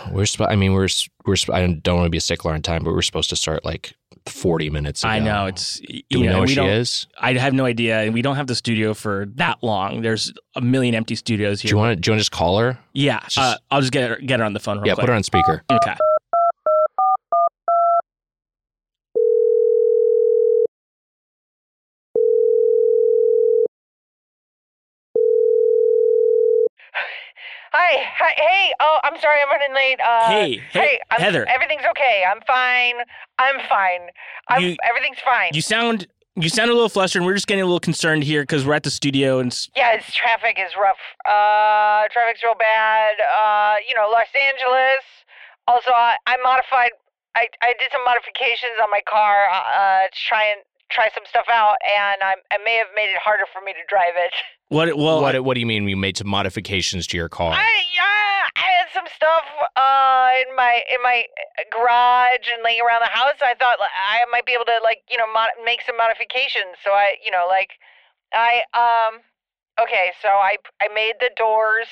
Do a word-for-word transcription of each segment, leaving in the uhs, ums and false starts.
we're. Sp- I mean, we're. We're. Sp- I don't want to be a stickler on time, but we're supposed to start like forty minutes ago. I know it's. You Do we know, know where we she don't, is? I have no idea, and we don't have the studio for that long. There's a million empty studios here. Do you want to? Do you want to just call her? Yeah, Just, uh, I'll just get her, get her on the phone real yeah, quick. put her on speaker. Okay. Hi, hi, hey, oh, I'm sorry I'm running late. Uh, Hey, hey, I'm, Heather. Everything's okay. I'm fine. I'm fine. I'm, You- everything's fine. You sound you sound a little flustered, and we're just getting a little concerned here because we're at the studio and s- yeah, it's, traffic is rough. Uh, traffic's real bad. Uh, you know, Los Angeles. Also, I, I modified, I, I did some modifications on my car uh, to try and try some stuff out, and I, I may have made it harder for me to drive it. what? Well, What? What do you mean? You made some modifications to your car? I yeah, I had some stuff uh in my in my garage and like around the house. I thought like, I might be able to like you know mod- make some modifications. So I you know like I um okay. So I I made the doors.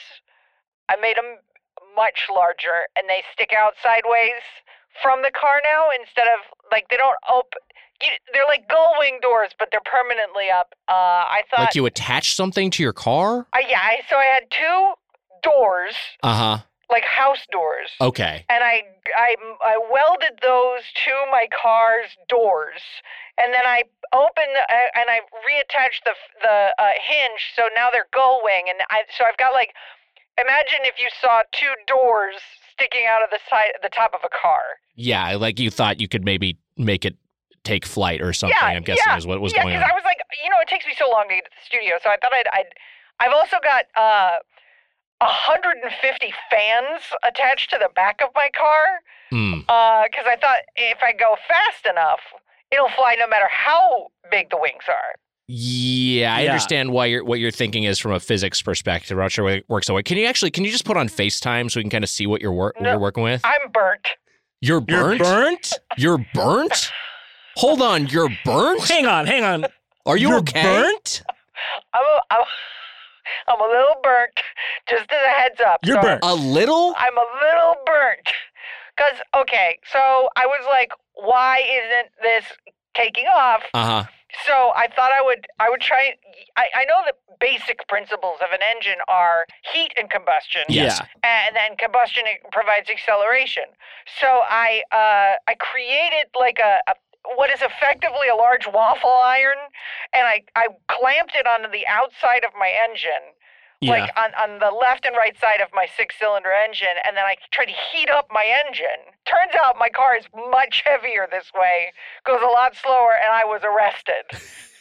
I made them much larger, and they stick out sideways from the car now instead of like they don't open. They're like gull wing doors, but they're permanently up. Uh, I thought Like you attached something to your car? Uh, yeah, I, so I had two doors, Uh huh. like house doors, Okay. and I, I, I welded those to my car's doors, and then I opened the, uh, and I reattached the the uh, hinge, so now they're gull wing, and I so I've got like, imagine if you saw two doors sticking out of the side, the top of a car. Yeah, like you thought you could maybe make it take flight or something. Yeah, I'm guessing yeah, is what was yeah, going on. because I was like, you know, it takes me so long to get to the studio, so I thought I'd, I'd I've also got uh, one hundred fifty fans attached to the back of my car, Mm. because uh, I thought if I go fast enough, it'll fly no matter how big the wings are. Yeah, I Yeah. understand why you're what you're thinking is from a physics perspective. I'm not sure why it works that way. Can you actually? Can you just put on FaceTime so we can kind of see what you're wor- what No. you're working with? I'm burnt. You're you're burnt. burnt. You're burnt. Hold on, you're burnt. Hang on, hang on. Are you You're okay? burnt? I'm a, I'm, I'm a little burnt. Just as a heads up. You're So burnt. A little. I'm a little burnt. Cause okay, so I was like, why isn't this taking off? Uh huh. So I thought I would I would try. I, I know the basic principles of an engine are heat and combustion. Yes. Yeah. And then combustion provides acceleration. So I uh, I created like a, a what is effectively a large waffle iron, and I, I clamped it onto the outside of my engine, Yeah. like on, on the left and right side of my six-cylinder engine, and then I tried to heat up my engine. Turns out my car is much heavier this way, goes a lot slower, and I was arrested.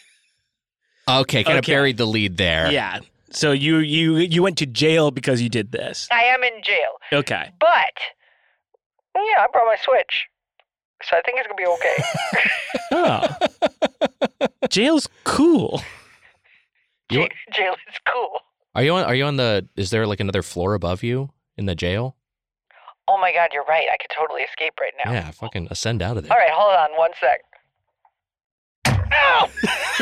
Okay, kind of Okay. buried the lead there. Yeah. So you you you went to jail because you did this. I am in jail. Okay. But, yeah, I brought my Switch. So I think it's going to be okay. Oh. Jail's cool. You- Jail is cool. Are you on? Are you on the? Is there like another floor above you in the jail? Oh my God, you're right. I could totally escape right now. Yeah, fucking ascend out of there. All right, hold on one sec. Ow!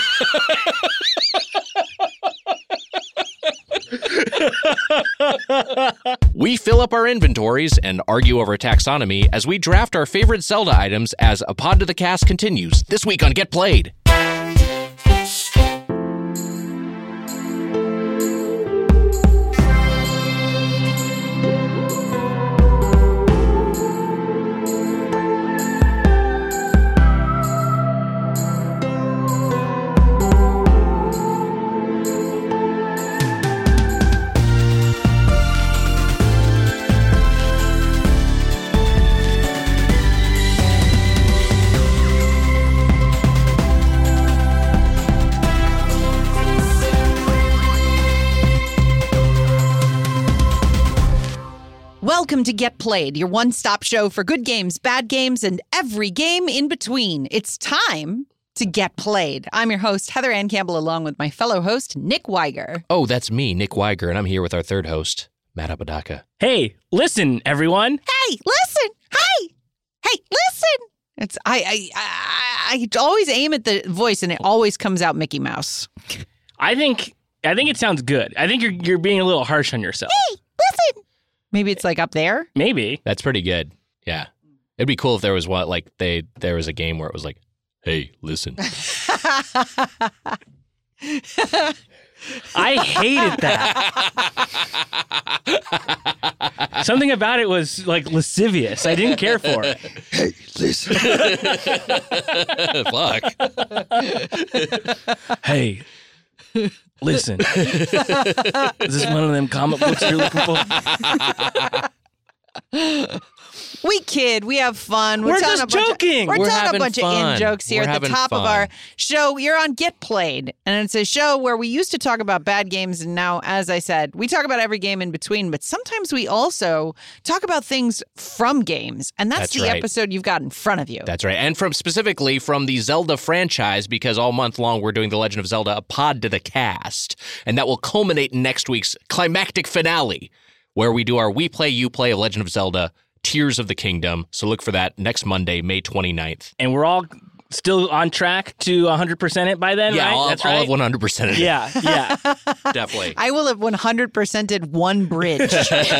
We fill up our inventories and argue over taxonomy as we draft our favorite Zelda items as A Pod to the Cast continues this week on Get Played. Welcome to Get Played, your one-stop show for good games, bad games, and every game in between. It's time to Get Played. I'm your host, Heather Ann Campbell, along with my fellow host, Nick Weiger. Oh, that's me, Nick Weiger, and I'm here with our third host, Matt Apodaca. Hey, listen, everyone. Hey, listen! Hey! Hey, listen! It's I I I, I always aim at the voice, and it always comes out Mickey Mouse. I think I think it sounds good. I think you're you're being a little harsh on yourself. Hey, listen! Maybe it's like up there. Maybe. That's pretty good. Yeah. It'd be cool if there was one, like, they there was a game where it was like, hey, listen. I hated that. Something about it was like lascivious. I didn't care for it. Hey, listen. Fuck. Hey, listen. Is this one of them comic books you're looking for? We kid, we have fun. We're telling just a bunch joking. Of, we're, We're telling a having bunch fun. of in jokes here We're at the having top of fun. our show. You're on Get Played, and it's a show where we used to talk about bad games, and now, as I said, we talk about every game in between. But sometimes we also talk about things from games, and that's, That's the right. episode you've got in front of you. That's right. And from specifically from the Zelda franchise, because all month long we're doing The Legend of Zelda, a pod to the cast. And that will culminate in next week's climactic finale, where we do our We Play, You Play of Legend of Zelda, Tears of the Kingdom. So look for that next Monday, May twenty-ninth. And we're all still on track to one hundred percent it by then, Yeah, right? I'll, That's I'll right. have one hundred percent of it. Yeah, yeah. Definitely. I will have one hundred percented one bridge.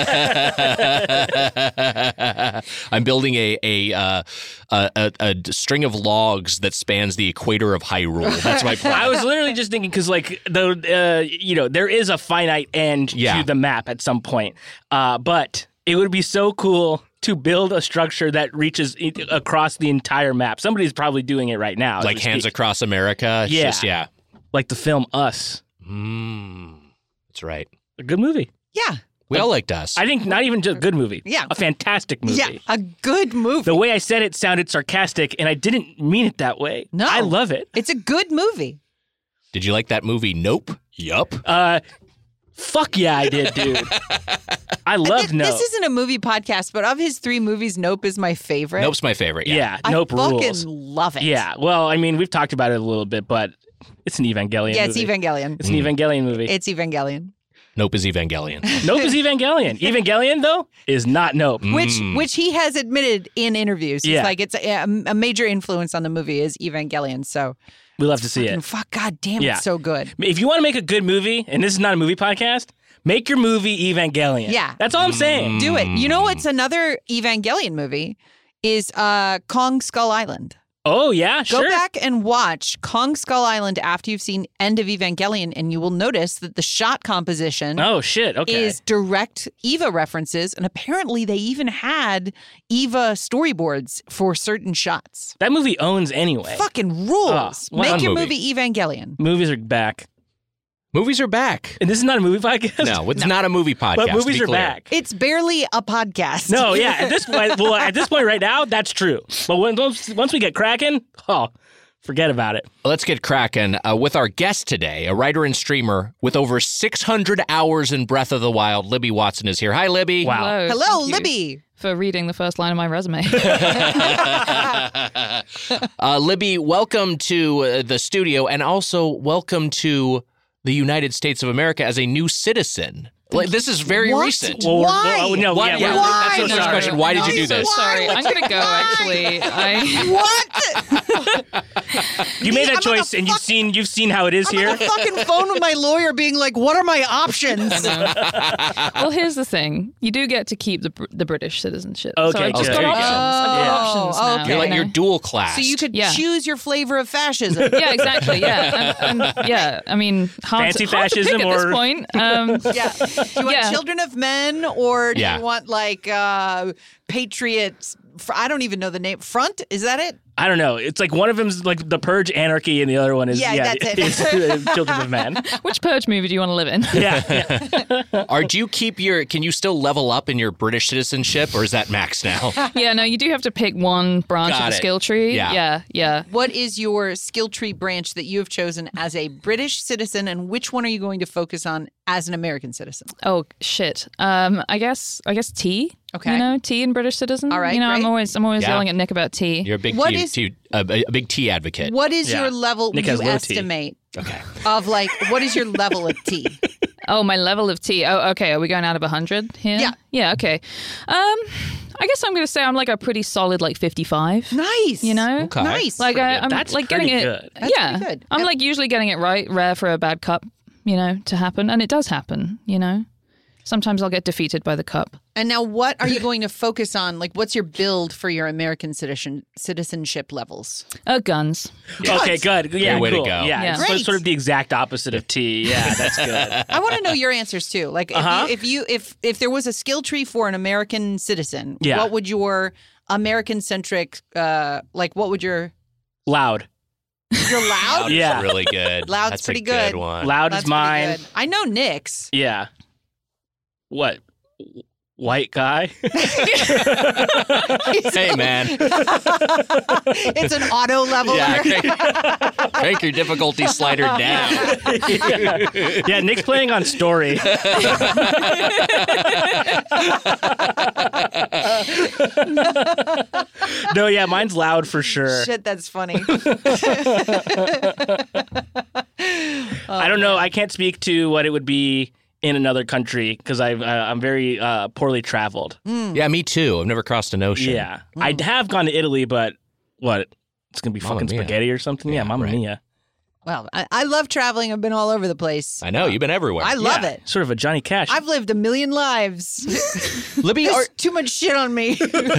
I'm building a a, uh, a a a string of logs that spans the equator of Hyrule. That's my plan. I was literally just thinking because, like, the uh, you know, there is a finite end Yeah. to the map at some point, uh, but it would be so cool to build a structure that reaches i- across the entire map. Somebody's probably doing it right now, as like we Hands speak. Across America. It's Yeah. just, yeah. like the film Us, Mm, that's right. a good movie. Yeah. We all liked Us. I think not even just a good movie, Yeah. a fantastic movie. Yeah. A good movie. The way I said it sounded sarcastic, and I didn't mean it that way. No. I love it. It's a good movie. Did you like that movie, Nope? Yup. Uh, fuck yeah, I did, dude. I love This, Nope. this isn't a movie podcast, but of his three movies, Nope is my favorite. Nope's my favorite. Yeah. yeah, I Nope fucking rules. love it. Yeah, well, I mean, we've talked about it a little bit, but it's an Evangelion Yeah, it's movie. Evangelion. It's an Evangelion movie. It's Evangelion. Nope is Evangelion. Nope is Evangelion. Evangelion, though, is not Nope. Which Mm. which he has admitted in interviews. He's Yeah. like, it's a, a major influence on the movie is Evangelion. So, We love to see fucking it. fuck, god damn, Yeah. it's so good. If you want to make a good movie, and this is not a movie podcast, make your movie Evangelion. Yeah. That's all I'm saying. Do it. You know what's another Evangelion movie is uh, Kong Skull Island. Oh, yeah, Go sure. back and watch Kong Skull Island after you've seen End of Evangelion, and you will notice that the shot composition Oh, shit. Okay. is direct Eva references, and apparently they even had Eva storyboards for certain shots. that movie owns anyway. Fucking rules. Oh, Make one your movie. movie Evangelion. Movies are back. Movies are back. And this is not a movie podcast? No, it's not a movie podcast. But to movies be are clear. back. It's barely a podcast. No, yeah. At this point, well, at this point right now, that's true. But when, once, once we get cracking, oh, forget about it. Let's get cracking uh, with our guest today, a writer and streamer with over six hundred hours in Breath of the Wild. Libby Watson is here. Hi, Libby. Wow. Hello, Hello, thank you Libby. for reading the first line of my resume. uh, Libby, welcome to uh, the studio, and also welcome to the United States of America as a new citizen. Like, this is very What? recent. Well, Why? well, no, Why- yeah, yeah, we're- Why? that's the so first sorry. question. Why did you do I'm so this? sorry. I'm gonna go. Actually, I What? You made I'm that on the choice, and you've fuck- seen you've seen how it is I'm here. on the fucking phone with my lawyer being like, what are my options? well, here's the thing: you do get to keep the Br- the British citizenship. Okay, so I've just good. got There you go. options. I've got Oh, options now. okay. You're like you you're know? dual class. So you could Yeah. choose your flavor of fascism. Yeah, exactly. Yeah, and, and, yeah. I mean, hard Fancy to, hard to pick fascism at this or- point. Um, Yeah. Do you want Yeah. children of men, or do Yeah. you want like uh, patriots? Fr- I don't even know the name. Front? Is that it? I don't know. It's like one of them's like the Purge Anarchy, and the other one is Yeah, yeah, that's it. is, uh, Children of Men. which Purge movie do you want to live in? Yeah, yeah. Are do you keep your? Can you still level up in your British citizenship, or is that max now? Yeah, no, you do have to pick one branch Got of the it. skill tree. Yeah. yeah, yeah. What is your skill tree branch that you have chosen as a British citizen, and which one are you going to focus on as an American citizen? Oh shit. Um, I guess I guess tea. Okay. You know, tea and British citizen. All right, You know, great. I'm always I'm always Yeah. yelling at Nick about tea. You're a big What tea, is- tea- a, a big tea advocate. What is Yeah. your level? Nick Would has you low tea. estimate Okay. of like what is your level of tea? Oh, my level of tea. Oh, okay. Are we going out of one hundred here? Yeah. Yeah, okay. Um, I guess I'm going to say I'm like a pretty solid like fifty-five. Nice. You know? Okay. Nice. Like I, I'm That's like getting pretty it. good. That's yeah. pretty good. I'm And- like usually getting it right, rare for a bad cup, you know, to happen, and it does happen, you know. Sometimes I'll get defeated by the cup. And now what are you going to focus on? Like, what's your build for your American citizen citizenship levels? Uh, guns. Okay, good. Yeah, Great way to cool. go. Yeah, Yeah. it's sort- Great. sort of the exact opposite of T. Yeah, that's good. I want to know your answers too. Like, if, Uh-huh. you, if you if if there was a skill tree for an American citizen, Yeah. what would your American centric uh like what would your Loud. your loud? Loud is Yeah. really good. Loud's That's pretty a good, good. one. Loud That's is mine. pretty good. I know Nick's. Yeah. What? White guy? Hey, man. It's an auto leveler. Yeah, crank, crank your difficulty slider down. Yeah, Nick's playing on story. No, yeah, mine's loud for sure. Shit, that's funny. I don't know. I can't speak to what it would be in another country because uh, I'm very uh, poorly traveled. Yeah, me too. I've never crossed an ocean. Yeah. I have gone to Italy, but what? It's going to be Mamma fucking mia. spaghetti or something? Yeah, Yeah, Mamma right. Mia. Well, I, I love traveling. I've been all over the place. I know. You've been everywhere. I love Yeah, it. Sort of a Johnny Cash. I've lived a million lives. Libby, There's are, too much shit on me.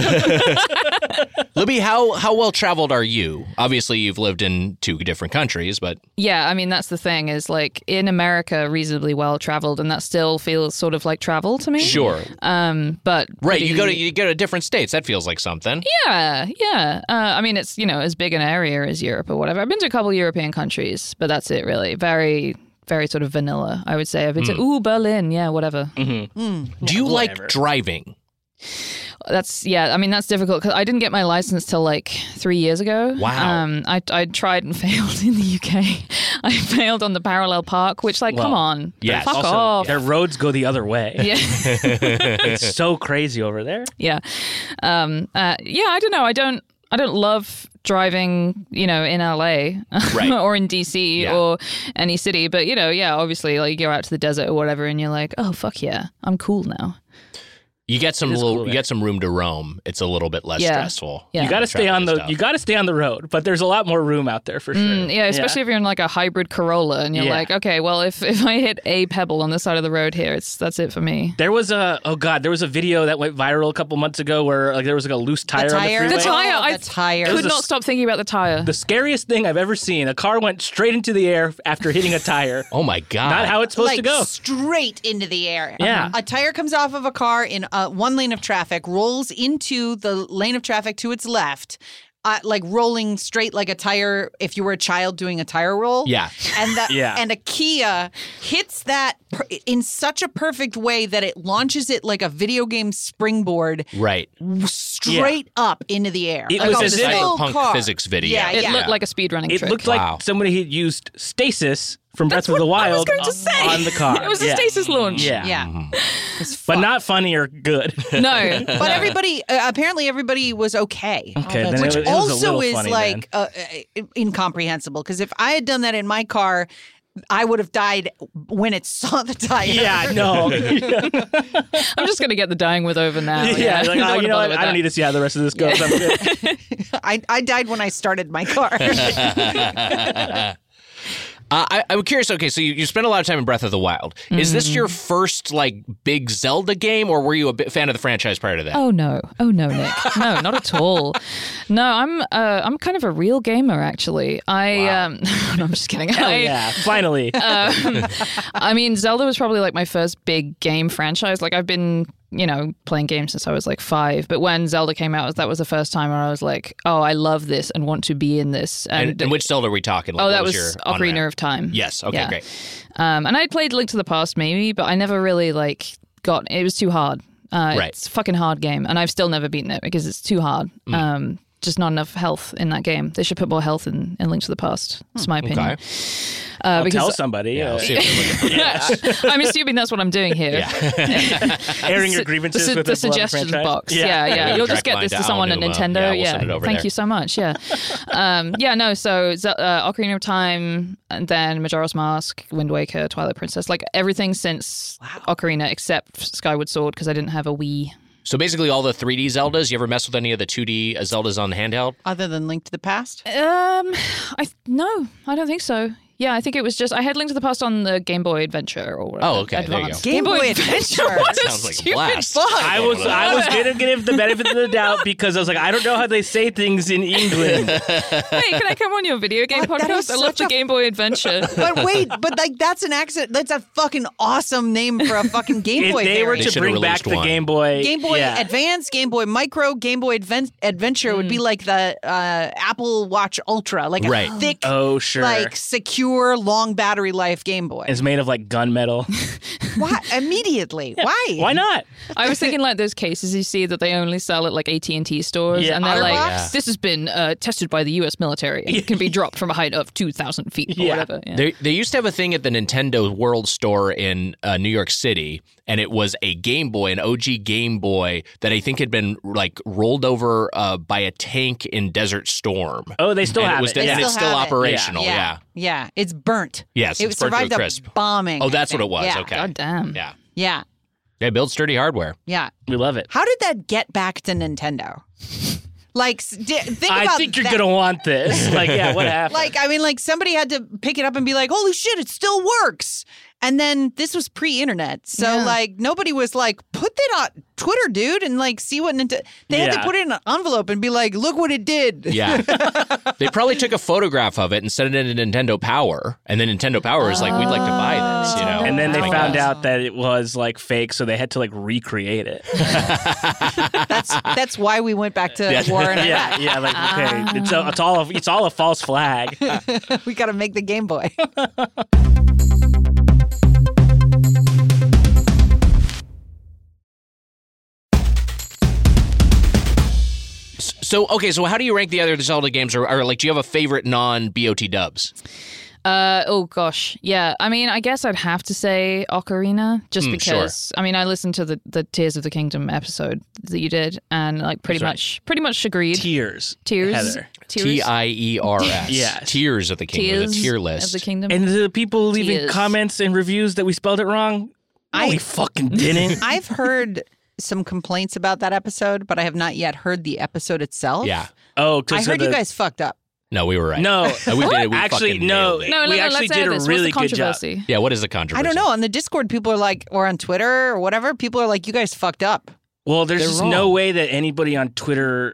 Libby, how, how well traveled are you? Obviously, you've lived in two different countries, but Yeah, I mean, that's the thing is like in America, reasonably well traveled, and that still feels sort of like travel to me. sure. Um, but Right. pretty- You go to you go to different states. That feels like something. Yeah, yeah. Uh, I mean, it's, you know, as big an area as Europe or whatever. I've been to a couple of European countries, but that's it, really. Very, very sort of vanilla, I would say. I've been to, ooh, Berlin, yeah, whatever. Do you like whatever. driving? That's, yeah, I mean, that's difficult because I didn't get my license till like three years ago. Wow. Um, I, I tried and failed in the U K. I failed on the parallel park, which, like, come Well, on. yes. Fuck Also, off. their roads go the other way. Yeah. It's so crazy over there. Yeah. Um, uh, yeah, I don't know. I don't I don't love driving, you know, in L A Right. or in D C Yeah. or any city. But, you know, yeah, obviously, like, you go out to the desert or whatever and you're like, oh, fuck yeah, I'm cool now. You get some It is little, cool you there. get some room to roam. It's a little bit less Yeah. stressful. Yeah. You got to stay on the Traveling you stuff. got to stay on the road, but there's a lot more room out there for sure. Mm, yeah, especially if you're in like a hybrid Corolla and you're Yeah. like, okay, well, if, if I hit a pebble on the side of the road here, it's that's it for me. There was a oh god, there was a video that went viral a couple months ago where like there was like a loose tire, the on the tire. freeway. The tire, Oh, I the tire. could was a not s- stop thinking about the tire. The scariest thing I've ever seen. A car went straight into the air after hitting a tire. Oh my god! Not how it's supposed like to go. straight into the air. Yeah. A tire comes off of a car in uh, one lane of traffic, rolls into the lane of traffic to its left, uh, like rolling straight like a tire if you were a child doing a tire roll. Yeah. And that Yeah. and a Kia hits that per- in such a perfect way that it launches it like a video game springboard right. straight up into the air. It Like was a as if- full Cyberpunk car. physics video. Yeah, it yeah. looked like a speedrunning It trick. looked like Wow. somebody had used stasis from Breath of the I was Wild going to say. on the car. It was a Yeah. stasis launch. Yeah. Yeah. It's But fucked. not funny or good. No. But everybody, uh, apparently, everybody was okay. Okay, then which it was- it was a also little is funny like uh, uh, incomprehensible. Because if I had done that in my car, I would have died when it saw the tire. Yeah, no. I'm just going to get the dying with over now. yeah, like, I don't oh, wanna you know bother what? with I don't that. need to see how the rest of this goes. I'm good. I, I died when I started my car. Uh, I, I'm curious. Okay, so you, you spent a lot of time in Breath of the Wild. Is this your first like big Zelda game, or were you a bit fan of the franchise prior to that? Oh no! Oh no, Nick! No, not at all. No, I'm uh, I'm kind of a real gamer actually. I um, no, I'm just kidding. Hell I, yeah, finally. um, I mean, Zelda was probably like my first big game franchise. Like I've been, you know, playing games since I was like five. But when Zelda came out, that was the first time where I was like, oh, I love this and want to be in this. and, and which Zelda are we talking? Like, oh, what that was, was your Ocarina on-ramp? of Time. Yes. Okay. Yeah. Great. Um, and I played Link to the Past maybe, but I never really like got. It was too hard. Uh, Right. It's a fucking hard game, and I've still never beaten it because it's too hard. Mm. Um, just not enough health in that game. They should put more health in, in Link to the Past. That's my opinion. Okay. Uh, I'll because tell somebody. Yeah. uh, I'll see if they're looking for I'm assuming that's what I'm doing here. Yeah. airing your Su- grievances the, su- with the the beloved suggestions franchise. box. Yeah, yeah. Yeah, You'll just direct get line this to to someone at Alan Numa. Nintendo. Yeah, Yeah, we'll send it over thank there. you so much. Yeah, um, yeah. No, so Ze- uh, Ocarina of Time, and then Majora's Mask, Wind Waker, Twilight Princess, like everything since Ocarina except Skyward Sword because I didn't have a Wii. So basically, all the three D Zeldas. You ever mess with any of the two D Zeldas on handheld? Other than Link to the Past? Um, I no, I don't think so. Yeah, I think it was just I had Link to the Past on the Game Boy Adventure or whatever. Oh, okay, there you Advance. go. Game Boy Adventure. What a Sounds like a stupid blast. fuck. I was I was gonna give the benefit of the doubt because I was like, I don't know how they say things in England. Hey, can I come on your video game What? That is podcast? I love such the a- Game Boy Adventure. But wait, but like that's an accident. That's a fucking awesome name for a fucking Game If Boy. they were variant. to should've bring back released the one. Game Boy, Game Boy yeah. Advance, Game Boy Micro, Game Boy Adven- Adventure would be like the uh, Apple Watch Ultra, like a Right. thick, Oh sure, like secure, long battery life Game Boy. it's made of like gunmetal. Why immediately? Why? Why not? I was thinking like those cases you see that they only sell at like A T and T stores, Yeah, and they're like, Otterbox? Yeah. "This has been uh, tested by the U S military. It can be dropped from a height of two thousand feet or Yeah. whatever." Yeah. They, they used to have a thing at the Nintendo World Store in uh, New York City, and it was a Game Boy, an O G Game Boy that I think had been like rolled over uh, by a tank in Desert Storm. Oh, they still and have it was, it. They and yeah. it's still still have it. operational. yeah, Yeah. yeah, it's burnt. Yes, It it's burnt to survived a a crisp. bombing. Oh, I that's what think. it was. Yeah. Okay. God damn. Yeah. Yeah, They build sturdy hardware. yeah. We love it. How did that get back to Nintendo? Like, s- di- think I about think you're that. gonna want this. Like, yeah, what happened? Like, I mean, like somebody had to pick it up and be like, "Holy shit, it still works!" And then this was pre-internet, so Yeah. like nobody was like, "Put that on Twitter, dude," and like see what Nintendo. They had to Yeah. put it in an envelope and be like, "Look what it did." Yeah. They probably took a photograph of it and sent it into Nintendo Power, and then Nintendo Power was like, "We'd like to buy this," you know. and then they Like found that. out that it was like fake, so they had to like recreate it. That's that's why we went back to Yeah. war in Iraq. yeah, yeah. Like, okay, it's a, it's all a, it's all a false flag. We got to make the Game Boy. So okay, so how do you rank the other Zelda games, or, or like, do you have a favorite non-B O T dubs? Uh, oh gosh, yeah. I mean, I guess I'd have to say Ocarina, just Mm, because. I mean, I listened to the, the Tears of the Kingdom episode that you did, and like pretty That's right. much, pretty much agreed. Tears, Tears, Heather. Tears, T I E R S. Yes. Tears of the Kingdom. Tears The tier list. of the Kingdom. And the people leaving Tears. comments and reviews that we spelled it wrong. No, I- we fucking didn't. I've heard some complaints about that episode, but I have not yet heard the episode itself. Yeah. Oh, I so heard the, you guys fucked up. No, we were right. No, Uh, we did it. We actually, fucking no. nailed it. no, no, we no. actually Let's did air a this. really What's good the job. controversy? Yeah, what is the I controversy? don't know. On the Discord, people are like, or on Twitter or whatever, people are like, "You guys fucked up." Well, there's They're just wrong. no way that anybody on Twitter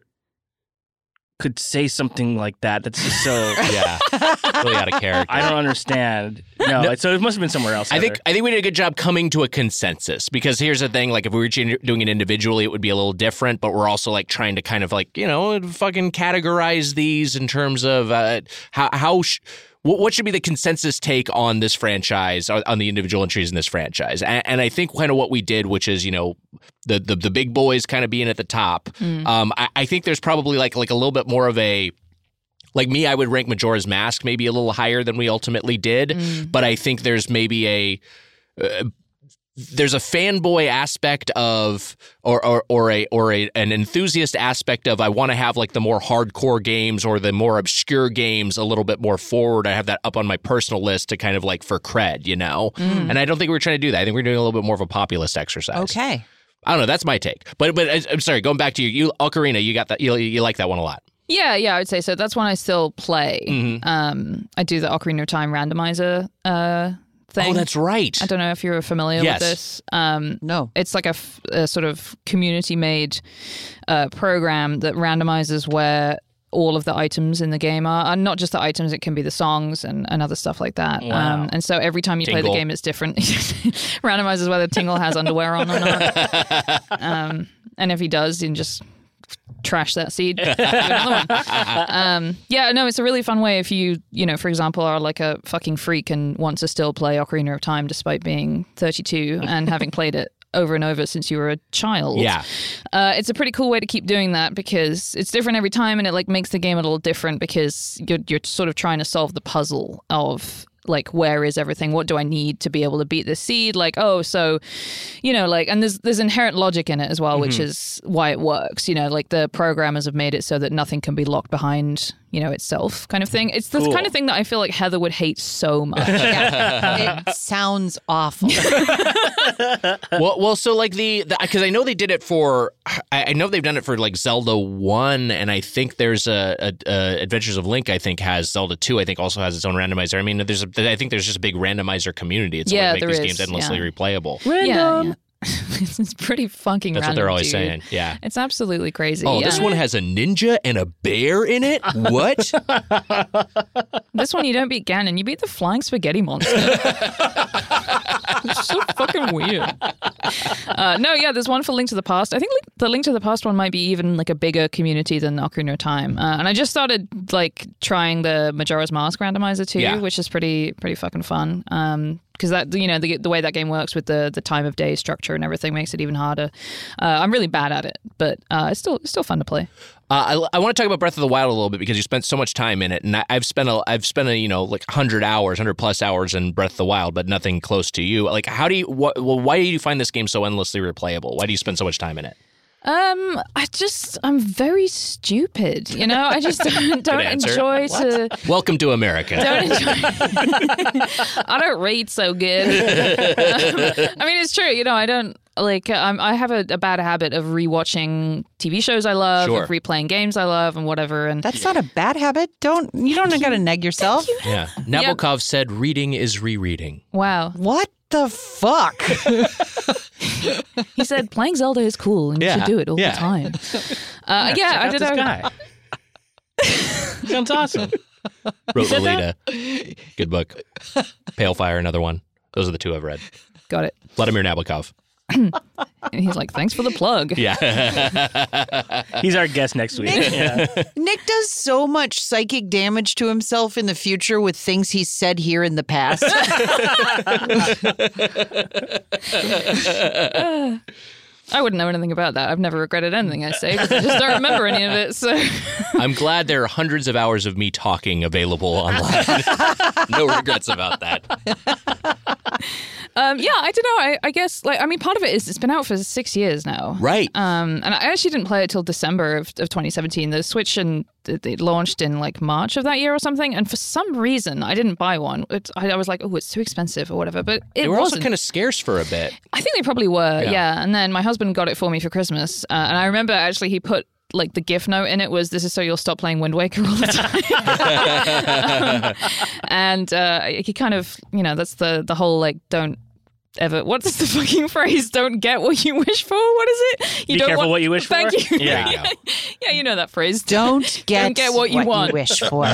could say something like that. That's just so. Yeah, really out of character. I don't understand. No, No. so it must have been somewhere else. I think Heather. I think we did a good job coming to a consensus, because here's the thing: like, if we were ch- doing it individually, it would be a little different. But we're also like trying to kind of like, you know, fucking categorize these in terms of uh, how how. Sh- What what should be the consensus take on this franchise, on on the individual entries in this franchise? And, and I think kind of what we did, which is, you know, the the, the big boys kind of being at the top. Um, I, I think there's probably like like a little bit more of a, like me, I would rank Majora's Mask maybe a little higher than we ultimately did. But I think there's maybe a uh, there's a fanboy aspect of, or or or a or a an enthusiast aspect of, I want to have like the more hardcore games or the more obscure games a little bit more forward. I have that up on my personal list to kind of like for cred, you know. And I don't think we're trying to do that. I think we're doing a little bit more of a populist exercise. Okay. I don't know. That's my take. But but I- I'm sorry. Going back to you, you Ocarina, you got that. You you like that one a lot. Yeah, yeah, I would say so. That's one I still play. Mm-hmm. Um, I do the Ocarina of Time randomizer uh, thing. Oh, that's right. I don't know if you're familiar Yes. with this. Um, No. it's like a, f- a sort of community-made uh, program that randomizes where all of the items in the game are, and not just the items, it can be the songs and, and other stuff like that. Wow. Um, and so every time you play Tingle. the game, it's different. Randomizes whether Tingle has underwear on or not. Um, and if he does, then just trash that seed. Do another one. Um, yeah, no, it's a really fun way if you, you know, for example, are like a fucking freak and want to still play Ocarina of Time despite being thirty-two and having played it over and over since you were a child. Yeah. Uh, it's a pretty cool way to keep doing that because it's different every time, and it like makes the game a little different because you're you're sort of trying to solve the puzzle of like, where is everything? What do I need to be able to beat this seed? Like, oh, so, you know, like, and there's there's inherent logic in it as well, which is why it works. You know, like the programmers have made it so that nothing can be locked behind, you know, itself, kind of thing. It's the Cool. kind of thing that I feel like Heather would hate so much. Yeah. It sounds awful. well, well, so like the because I know they did it for, I, I know they've done it for like Zelda one, and I think there's a, a, a Adventures of Link. I think has Zelda two. I think also has its own randomizer. I mean, there's a I think there's just a big randomizer community. It's Yeah, what make there these is, games endlessly yeah. replayable. Yeah, yeah. it's, it's pretty fucking That's random, what they're always dude. saying. Yeah. It's absolutely crazy. Oh, yeah. this one has a ninja and a bear in it? What? This one you don't beat Ganon, you beat the flying spaghetti monster. It's so fucking weird. Uh, no, yeah, there's one for Link to the Past. I think Link- the Link to the Past one might be even like a bigger community than Ocarina of Time. Uh, and I just started like trying the Majora's Mask randomizer too, Yeah. which is pretty pretty fucking fun. Um, because that you know the the way that game works with the the time of day structure and everything makes it even harder. Uh, I'm really bad at it, but uh, it's still it's still fun to play. Uh, I, I want to talk about Breath of the Wild a little bit because you spent so much time in it, and I, I've spent a, I've spent a, you know like hundred hours, hundred plus hours in Breath of the Wild, but nothing close to you. Like, how do you? What, well, why do you find this game so endlessly replayable? Why do you spend so much time in it? Um, I just I'm very stupid, you know. I just don't, don't answer. enjoy to Welcome to America. don't enjoy. I don't read so good. Um, I mean, it's true, you know. I don't like. Um, I have a, a bad habit of rewatching T V shows I love, Sure. of replaying games I love, and whatever. And That's not a bad habit. Don't you don't got to neg yourself. Yeah, Nabokov said, "Reading is rereading." wow, What the fuck? he said playing Zelda is cool, and Yeah, you should do it all yeah. the time. Uh, yeah, Check I out don't this know. guy. Sounds awesome. Wrote said Lolita. Good book. Pale Fire, another one. Those are the two I've read. Got it. Vladimir Nabokov. And he's like, thanks for the plug. Yeah. He's our guest next week. Yeah. Nick does so much psychic damage to himself in the future with things he said here in the past. I wouldn't know anything about that. I've never regretted anything I say because I just don't remember any of it. So I'm glad there are hundreds of hours of me talking available online. No regrets about that. Um, yeah, I don't know. I, I guess, like, I mean, part of it is it's been out for six years now. Right. Um, and I actually didn't play it till December of, of twenty seventeen. The Switch and it, it launched in like March of that year or something. And for some reason, I didn't buy one. It, I, I was like, oh, it's too expensive or whatever. But it They were also wasn't. kind of scarce for a bit. I think they probably were, Yeah. yeah. And then my husband got it for me for Christmas. Uh, and I remember actually he put like the gift note in it was, this is so you'll stop playing Wind Waker all the time. um, and uh, he kind of, you know, that's the the whole like, don't ever, what's the fucking phrase? Don't get what you wish for. What is it? You Be don't careful want, what you wish thank for. you. Yeah. There you go. Yeah, you know that phrase. Don't get, Don't get what you want. wish for.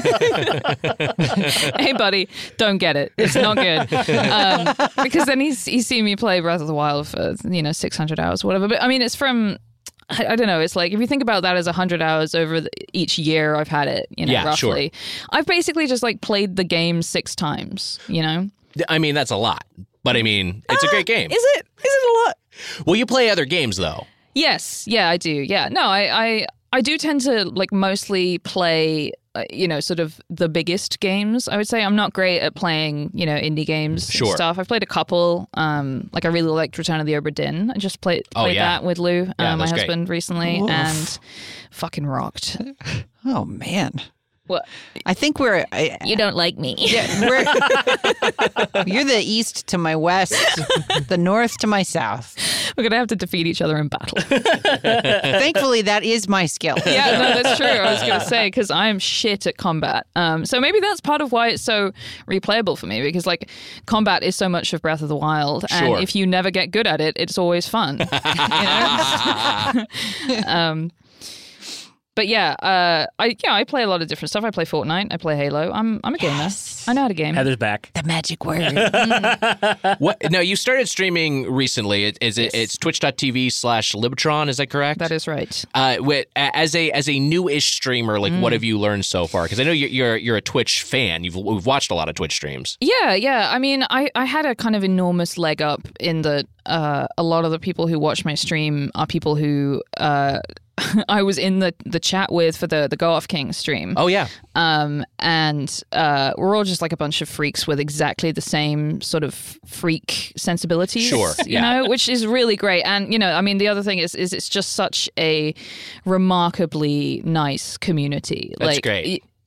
Hey, buddy, don't get it. It's not good. Um, because then he's he's seen me play Breath of the Wild for, you know, six hundred hours or whatever. But I mean, it's from, I, I don't know, it's like, if you think about that as one hundred hours over the, each year I've had it, you know, Yeah, sure. roughly. I've basically just like played the game six times, you know? I mean, that's a lot. But I mean, it's a great game. Is it? Is it a lot? Well, you play other games, though. Yes. Yeah, I do. Yeah. No, I, I, I do tend to like mostly play, uh, you know, sort of the biggest games. I would say I'm not great at playing, you know, indie games Sure. and stuff. I've played a couple. Um, like I really liked Return of the Obra Dinn. I just played Oh, played yeah. that with Lou, uh, Yeah, my that's great. husband, recently, Oof. and fucking rocked. Oh man, What? I think we're. I, You don't like me? yeah, we're. You're the east to my west, the north to my south. We're gonna have to defeat each other in battle. Thankfully, that is my skill. Yeah, no, that's true. I was going to say, because I'm shit at combat. Um, so maybe that's part of why it's so replayable for me, because like combat is so much of Breath of the Wild, and Sure. if you never get good at it, it's always fun. You know? um, but yeah, uh, I yeah I play a lot of different stuff. I play Fortnite. I play Halo. I'm I'm a gamer. I know how to game. Heather's back. The magic word. What? No, you started streaming recently. It, is it? It's twitch.tv slash Libtron. Is that correct? That is right. Uh, wait, a- as a as a new-ish streamer, like what have you learned so far? Because I know you're, you're you're a Twitch fan. You've we've watched a lot of Twitch streams. Yeah, yeah. I mean, I, I had a kind of enormous leg up in that uh, a lot of the people who watch my stream are people who uh, I was in the, the chat with for the, the Go Off King stream. Oh yeah, Um, and uh, we're all just like a bunch of freaks with exactly the same sort of freak sensibilities. Sure, You yeah. know, which is really great. And, you know, I mean, the other thing is, is it's just such a remarkably nice community. That's like, great. y-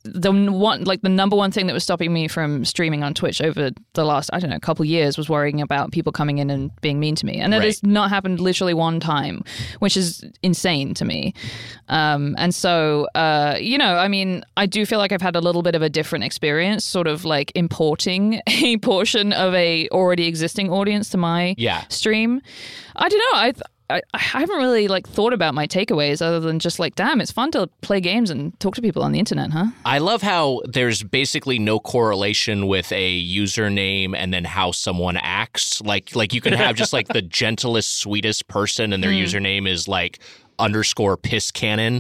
the one, like the number one thing that was stopping me from streaming on Twitch over the last, I don't know, couple years was worrying about people coming in and being mean to me. And that Right. has not happened literally one time, which is insane to me. Um, and so, uh, you know, I mean, I do feel like I've had a little bit of a different experience, sort of like importing a portion of a already existing audience to my Yeah. stream. I don't know. I th- I, I haven't really like thought about my takeaways other than just like, damn, it's fun to play games and talk to people on the internet, huh? I love how there's basically no correlation with a username and then how someone acts. Like, like you can have just like the gentlest, sweetest person, and their username is like underscore piss cannon.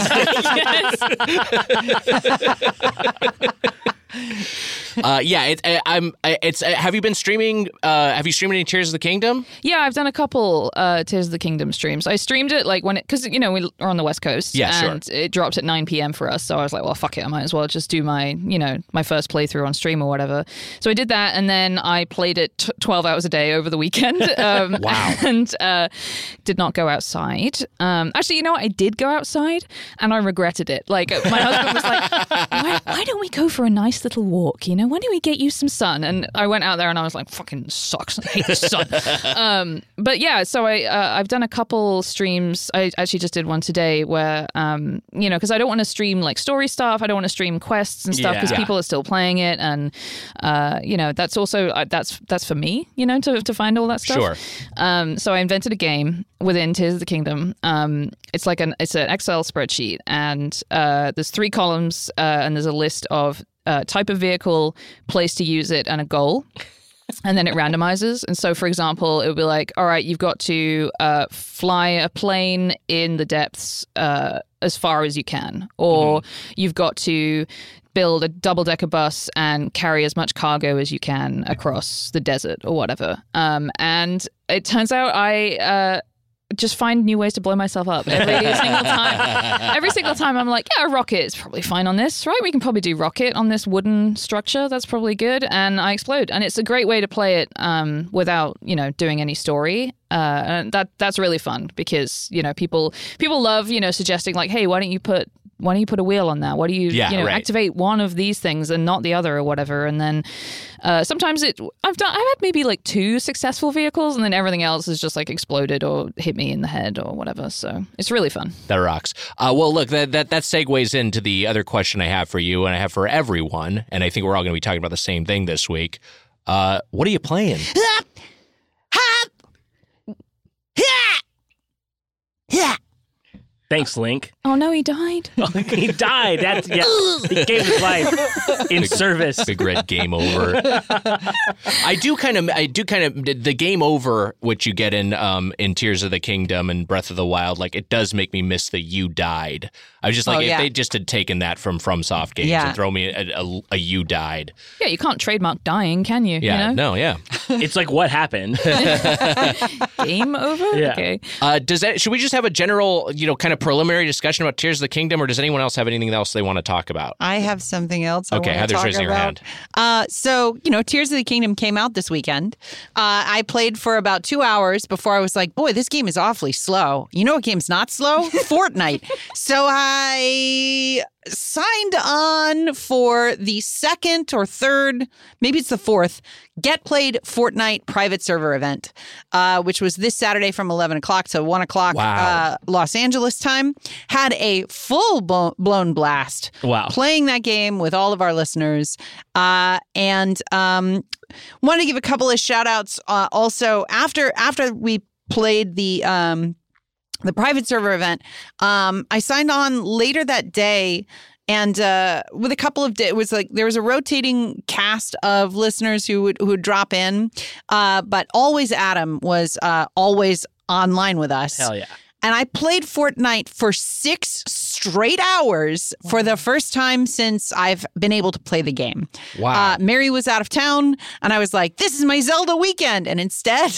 uh, yeah, it, I, I'm. It's. Have you been streaming? Uh, have you streamed any Tears of the Kingdom? Yeah, I've done a couple uh, Tears of the Kingdom streams. I streamed it like when it, because you know we are on the West Coast, Yeah, sure. and it dropped at nine p.m. for us. So I was like, well, fuck it, I might as well just do my, you know, my first playthrough on stream or whatever. So I did that, and then I played it t- twelve hours a day over the weekend. Um, Wow. And uh, did not go outside. Um, actually, you know what? I did go outside, and I regretted it. Like my husband was like, why, why don't we go for a nice little walk? You know, why don't we get you some sun? And I went out there, and I was like, fucking sucks. I hate the sun. um, but yeah, so I uh, I've done a couple streams. I actually just did one today where um, you know, because I don't want to stream like story stuff. I don't want to stream quests and stuff because Yeah. people are still playing it, and uh, you know, that's also uh, that's that's for me, you know, to to find all that stuff. Sure. Um, so I invented a game within Tears of the Kingdom. Um, it's like an it's an Excel spreadsheet, and uh, there's three columns, uh, and there's a list of uh, type of vehicle, place to use it, and a goal. And then it randomizes. And so, for example, it would be like, all right, you've got to uh, fly a plane in the depths uh, as far as you can, or mm-hmm. you've got to build a double-decker bus and carry as much cargo as you can across the desert or whatever. Um, and it turns out I uh, just find new ways to blow myself up every single time. Every single time I'm like, yeah, a rocket is probably fine on this, right? We can probably do rocket on this wooden structure. That's probably good. And I explode. And it's a great way to play it um, without, you know, doing any story. Uh, and that that's really fun because, you know, people people love, you know, suggesting like, hey, why don't you put why don't you put a wheel on that? Why do you, Yeah, you know, right. activate one of these things and not the other or whatever? And then uh, sometimes it, I've done, I've had maybe like two successful vehicles, and then everything else is just like exploded or hit me in the head or whatever. So it's really fun. That rocks. Uh, well, look, that, that that segues into the other question I have for you, and I have for everyone, and I think we're all going to be talking about the same thing this week. Uh, what are you playing? Thanks, Link. Oh no, he died. He died. That's yeah. He gave his life in service. Big red game over. I do kind of, I do kind of, the game over, which you get in um, in Tears of the Kingdom and Breath of the Wild, like it does make me miss the you died. I was just like, Oh, if yeah. they just had taken that from FromSoft games Yeah. and throw me a, a, a you died. Yeah, you can't trademark dying, can you? Yeah, You know? no, yeah. It's like what happened. Game over? Yeah. Okay. Uh, does that, should we just have a general, you know, kind of preliminary discussion about Tears of the Kingdom, or does anyone else have anything else they want to talk about? I have something else. I Okay, wanna Heather's talk raising her about. hand. Uh, so you know, Tears of the Kingdom came out this weekend. Uh, I played for about two hours before I was like, "Boy, this game is awfully slow." You know what game's not slow? Fortnite. So I signed on for the second or third, maybe it's the fourth, Get Played Fortnite private server event, uh, which was this Saturday from eleven o'clock to one o'clock Wow. uh, Los Angeles time. Had a full blo- blown blast Wow. playing that game with all of our listeners. Uh, and um, wanted to give a couple of shout outs uh, also after after we played the um, the private server event. Um, I signed on later that day. And uh, with a couple of days, it was like there was a rotating cast of listeners who would who would drop in, uh, but always Adam was uh, always online with us. Hell yeah. And I played Fortnite for six straight hours for the first time since I've been able to play the game. Wow. Uh, Mary was out of town, and I was like, this is my Zelda weekend. And instead,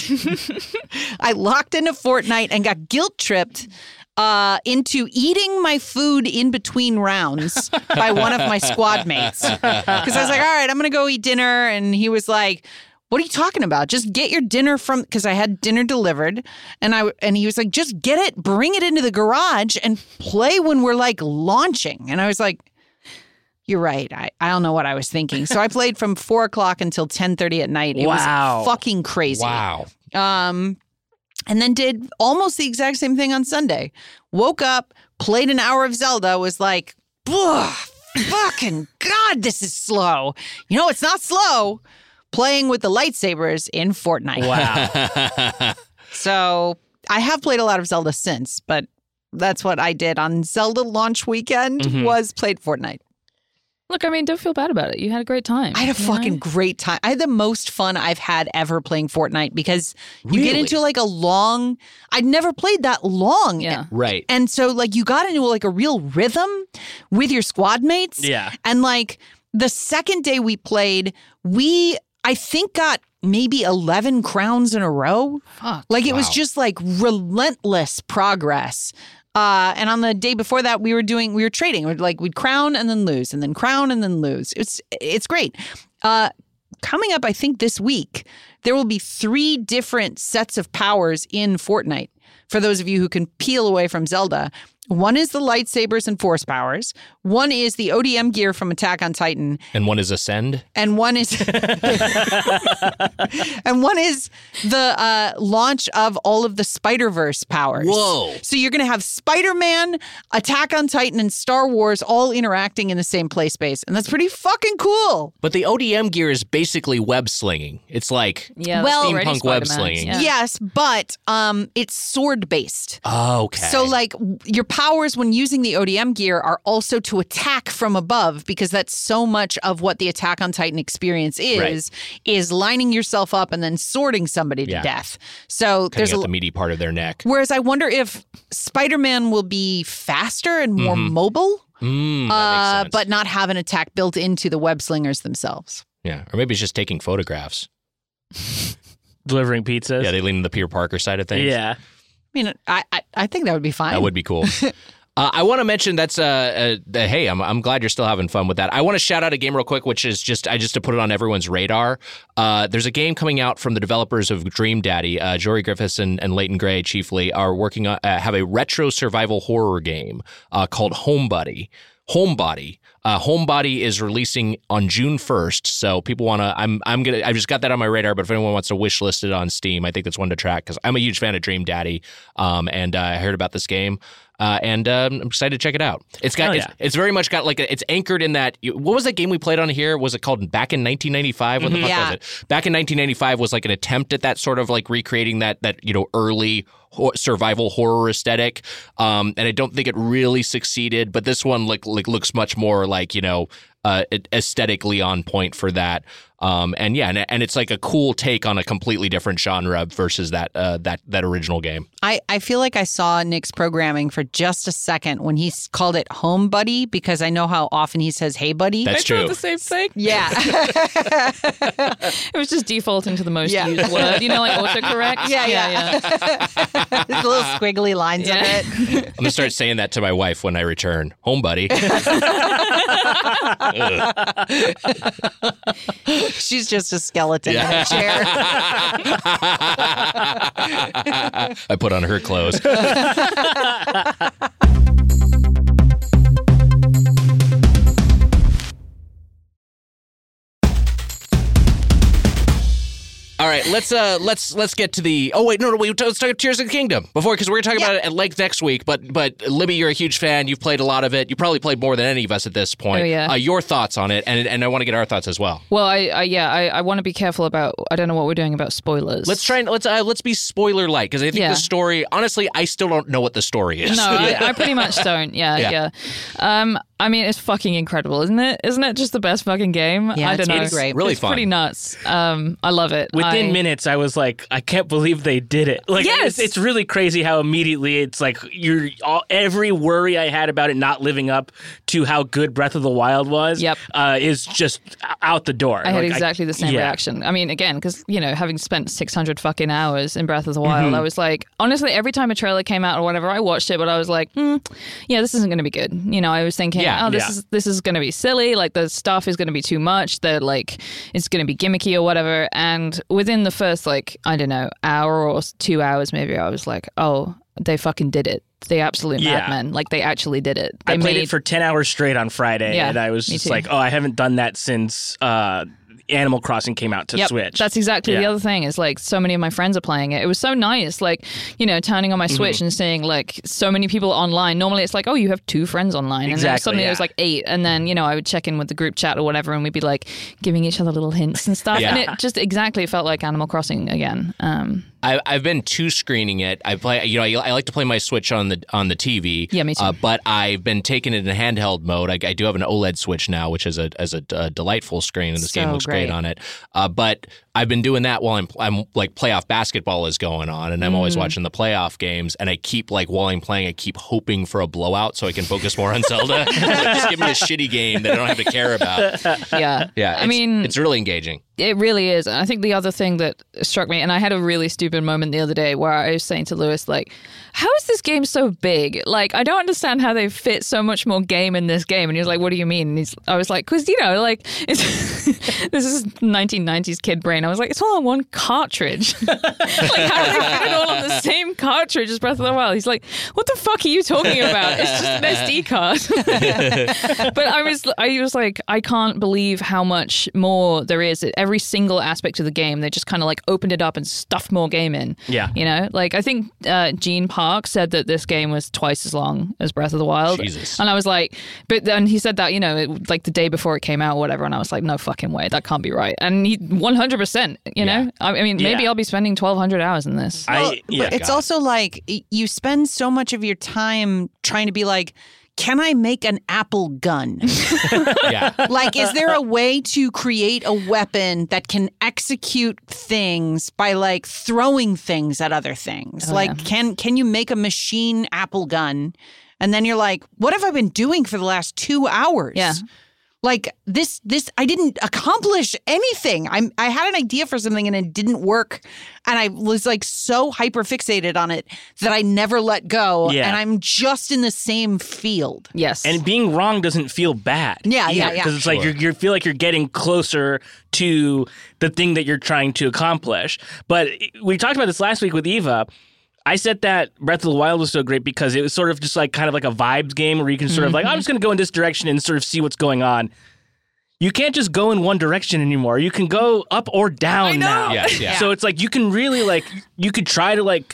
I locked into Fortnite and got guilt-tripped uh, into eating my food in between rounds by one of my squad mates. Because I was like, all right, I'm going to go eat dinner. And he was like, what are you talking about? Just get your dinner from, because I had dinner delivered, and I and he was like, just get it, bring it into the garage, and play when we're like launching. And I was like, You're right. I, I don't know what I was thinking. So I played from four o'clock until ten thirty at night. It Wow. was fucking crazy. Wow. Um, and then did almost the exact same thing on Sunday. Woke up, played an hour of Zelda, was like, ugh, fucking God, this is slow. You know, it's not slow. Playing with the lightsabers in Fortnite. Wow. So I have played a lot of Zelda since, but that's what I did on Zelda launch weekend Mhm. was played Fortnite. Look, I mean, don't feel bad about it. You had a great time. I had a you fucking know? great time. I had the most fun I've had ever playing Fortnite because you get Really? into like a long, I'd never played that long. Yeah. Right. And so like you got into like a real rhythm with your squad mates. Yeah. And like the second day we played, we, I think, got maybe eleven crowns in a row. Fuck. Like it was Wow. just like relentless progress. Uh, and on the day before that, we were doing, we were trading. We'd like we'd crown and then lose, and then crown and then lose. It's it's great. Uh, coming up, I think this week there will be three different sets of powers in Fortnite. For those of you who can peel away from Zelda, one is the lightsabers and force powers. One is the O D M gear from Attack on Titan, And one is Ascend. and one is and one is the uh, launch of all of the Spider-Verse powers. Whoa. So you're going to have Spider-Man, Attack on Titan, and Star Wars all interacting in the same play space, and that's pretty fucking cool. But the O D M gear is basically web slinging. It's like Yeah, Well- that's already Steampunk web Spider-Man. slinging. Yeah. Yes, but um, it's sword-based. oh, okay. So, like, w- your powers when using the O D M gear are also to attack from above, because that's so much of what the Attack on Titan experience is, is lining yourself up and then sorting somebody to Yeah. death. So cutting there's out a the meaty part of their neck. whereas I wonder if Spider-Man will be faster and more mobile, Mm, that uh, makes sense. but not have an attack built into the web slingers themselves. yeah, or maybe it's just taking photographs. Delivering pizzas. Yeah, they lean on the Peter Parker side of things. Yeah. I mean, I I, I think that would be fine. That would be cool. Uh, I want to mention that's uh, uh, uh hey, I'm I'm glad you're still having fun with that. I want to shout out a game real quick, which is just I just to put it on everyone's radar. Uh, there's a game coming out from the developers of Dream Daddy. Uh, Jory Griffiths and, and Leighton Gray chiefly are working on uh, have a retro survival horror game uh, called Homebody. Homebody. Uh, Homebody is releasing on June first, so people want to. I'm I'm gonna. I just got that on my radar. But if anyone wants to wish list it on Steam, I think that's one to track because I'm a huge fan of Dream Daddy. Um, and uh, I heard about this game. Uh, and um, I'm excited to check it out. It's got Hell it's, yeah. it's very much got like a, it's anchored in that. What was that game we played on here? Was it called Back in nineteen ninety-five? What the fuck Yeah. was it? Back in nineteen ninety-five was like an attempt at that sort of like recreating that that you know early ho- survival horror aesthetic. Um, and I don't think it really succeeded. But this one like like looks much more like you know uh, aesthetically on point for that. Um, and yeah, and, and it's like a cool take on a completely different genre versus that uh, that that original game. I, I feel like I saw Nick's programming for just a second when he s- called it Home Buddy, because I know how often he says, hey, buddy. That's I true. thought the same thing. Yeah. It was just defaulting to the most Yeah. used word. You know, like autocorrect. Yeah, yeah. There's little squiggly lines Yeah. in it. I'm gonna start saying that to my wife when I return home, buddy. She's just a skeleton in a chair. I put on her clothes. All right, let's uh, let's let's get to the. Oh wait, no, no, wait. Let's talk Tears of the Kingdom before, because we're gonna talk Yeah. about it at length next week. But but Libby, you're a huge fan. You've played a lot of it. You probably played more than any of us at this point. Oh, yeah. Uh, your thoughts on it, and and I want to get our thoughts as well. Well, I, I yeah, I, I want to be careful about. I don't know what we're doing about spoilers. Let's try and let's uh, let's be spoiler light, because I think Yeah. the story. Honestly, I still don't know what the story is. No, I, I pretty much don't. Yeah, Yeah. yeah. Um, I mean, it's fucking incredible, isn't it? Isn't it just the best fucking game? Yeah, I it's don't know. pretty great. Really it's fun. pretty nuts. Um, I love it. Within I, minutes, I was like, I can't believe they did it. Like, Yes! it's, it's really crazy how immediately it's like you're all, every worry I had about it not living up to how good Breath of the Wild was. Yep. uh, is just out the door. I had Like, exactly the same yeah. reaction. I mean, again, because, you know, having spent six hundred fucking hours in Breath of the Wild, Mm-hmm. I was like, honestly, every time a trailer came out or whatever, I watched it, but I was like, hmm, yeah, this isn't going to be good. You know, I was thinking, Yeah, oh, this yeah. is this is going to be silly. Like, the stuff is going to be too much. The, like, it's going to be gimmicky or whatever. And within the first, like, I don't know, hour or two hours maybe, I was like, oh, they fucking did it. the absolute Yeah. madmen. Like they actually did it. They I played made, it for ten hours straight on Friday, Yeah, and I was me just too. like, oh, I haven't done that since uh, Animal Crossing came out to Yep, Switch. that's exactly the Yeah. other thing. Is like so many of my friends are playing it. It was so nice, like you know, turning on my Switch Mm-hmm. and seeing like so many people online. Normally, it's like, oh, you have two friends online, and then Exactly, suddenly yeah. it was like eight. And then you know, I would check in with the group chat or whatever, and we'd be like giving each other little hints and stuff. Yeah. And it just exactly felt like Animal Crossing again. Um, I, I've been two screening it. I play, you know, I, I like to play my Switch on the on the T V. Yeah, me too. Uh, but I've been taking it in handheld mode. I, I do have an OLED Switch now, which is a as a, a delightful screen, and this So game looks great. great. on it. Uh, but I've been doing that while I'm I'm like playoff basketball is going on, and I'm always Mm. watching the playoff games. And I keep like while I'm playing, I keep hoping for a blowout so I can focus more on Zelda. Like, just give me a shitty game that I don't have to care about. yeah, Yeah, I it's- mean, it's really engaging. It really is. And I think the other thing that struck me, and I had a really stupid moment the other day where I was saying to Lewis, like, how is this game so big? Like, I don't understand how they fit so much more game in this game. And he was like, what do you mean? And he's, I was like, because, you know, like, it's, this is nineteen nineties kid brain. I was like, it's all on one cartridge. Like, how do they fit it all on the same cartridge as Breath of the Wild? He's like, what the fuck are you talking about? It's just an S D card. But I was, I was like, I can't believe how much more there is. Every single aspect of the game, they just kind of like opened it up and stuffed more game in. Yeah. You know, like I think uh, Gene Park said that this game was twice as long as Breath of the Wild. Jesus. And I was like, but then he said that, you know, it, like the day before it came out or whatever. And I was like, no fucking way. That can't be right. And he one hundred percent, you know, Yeah. I, I mean, maybe Yeah. I'll be spending twelve hundred hours in this. I, yeah. But it's God. also like y- you spend so much of your time trying to be like, can I make an apple gun? Yeah. Like, is there a way to create a weapon that can execute things by like throwing things at other things? Oh, like, yeah. can can you make a machine apple gun? And then you're like, what have I been doing for the last two hours? Yeah. Like this, this I didn't accomplish anything. I'm I had an idea for something and it didn't work, and I was like so hyper fixated on it that I never let go. Yeah. And I'm just in the same field. Yes. And being wrong doesn't feel bad. Yeah, yeah, yeah. Because it's like Sure. you you feel like you're getting closer to the thing that you're trying to accomplish. But we talked about this last week with Eva. I said that Breath of the Wild was so great because it was sort of just like kind of like a vibes game where you can sort of like, I'm just going to go in this direction and sort of see what's going on. You can't just go in one direction anymore. You can go up or down now. Yes, yeah. So it's like you can really like, you could try to like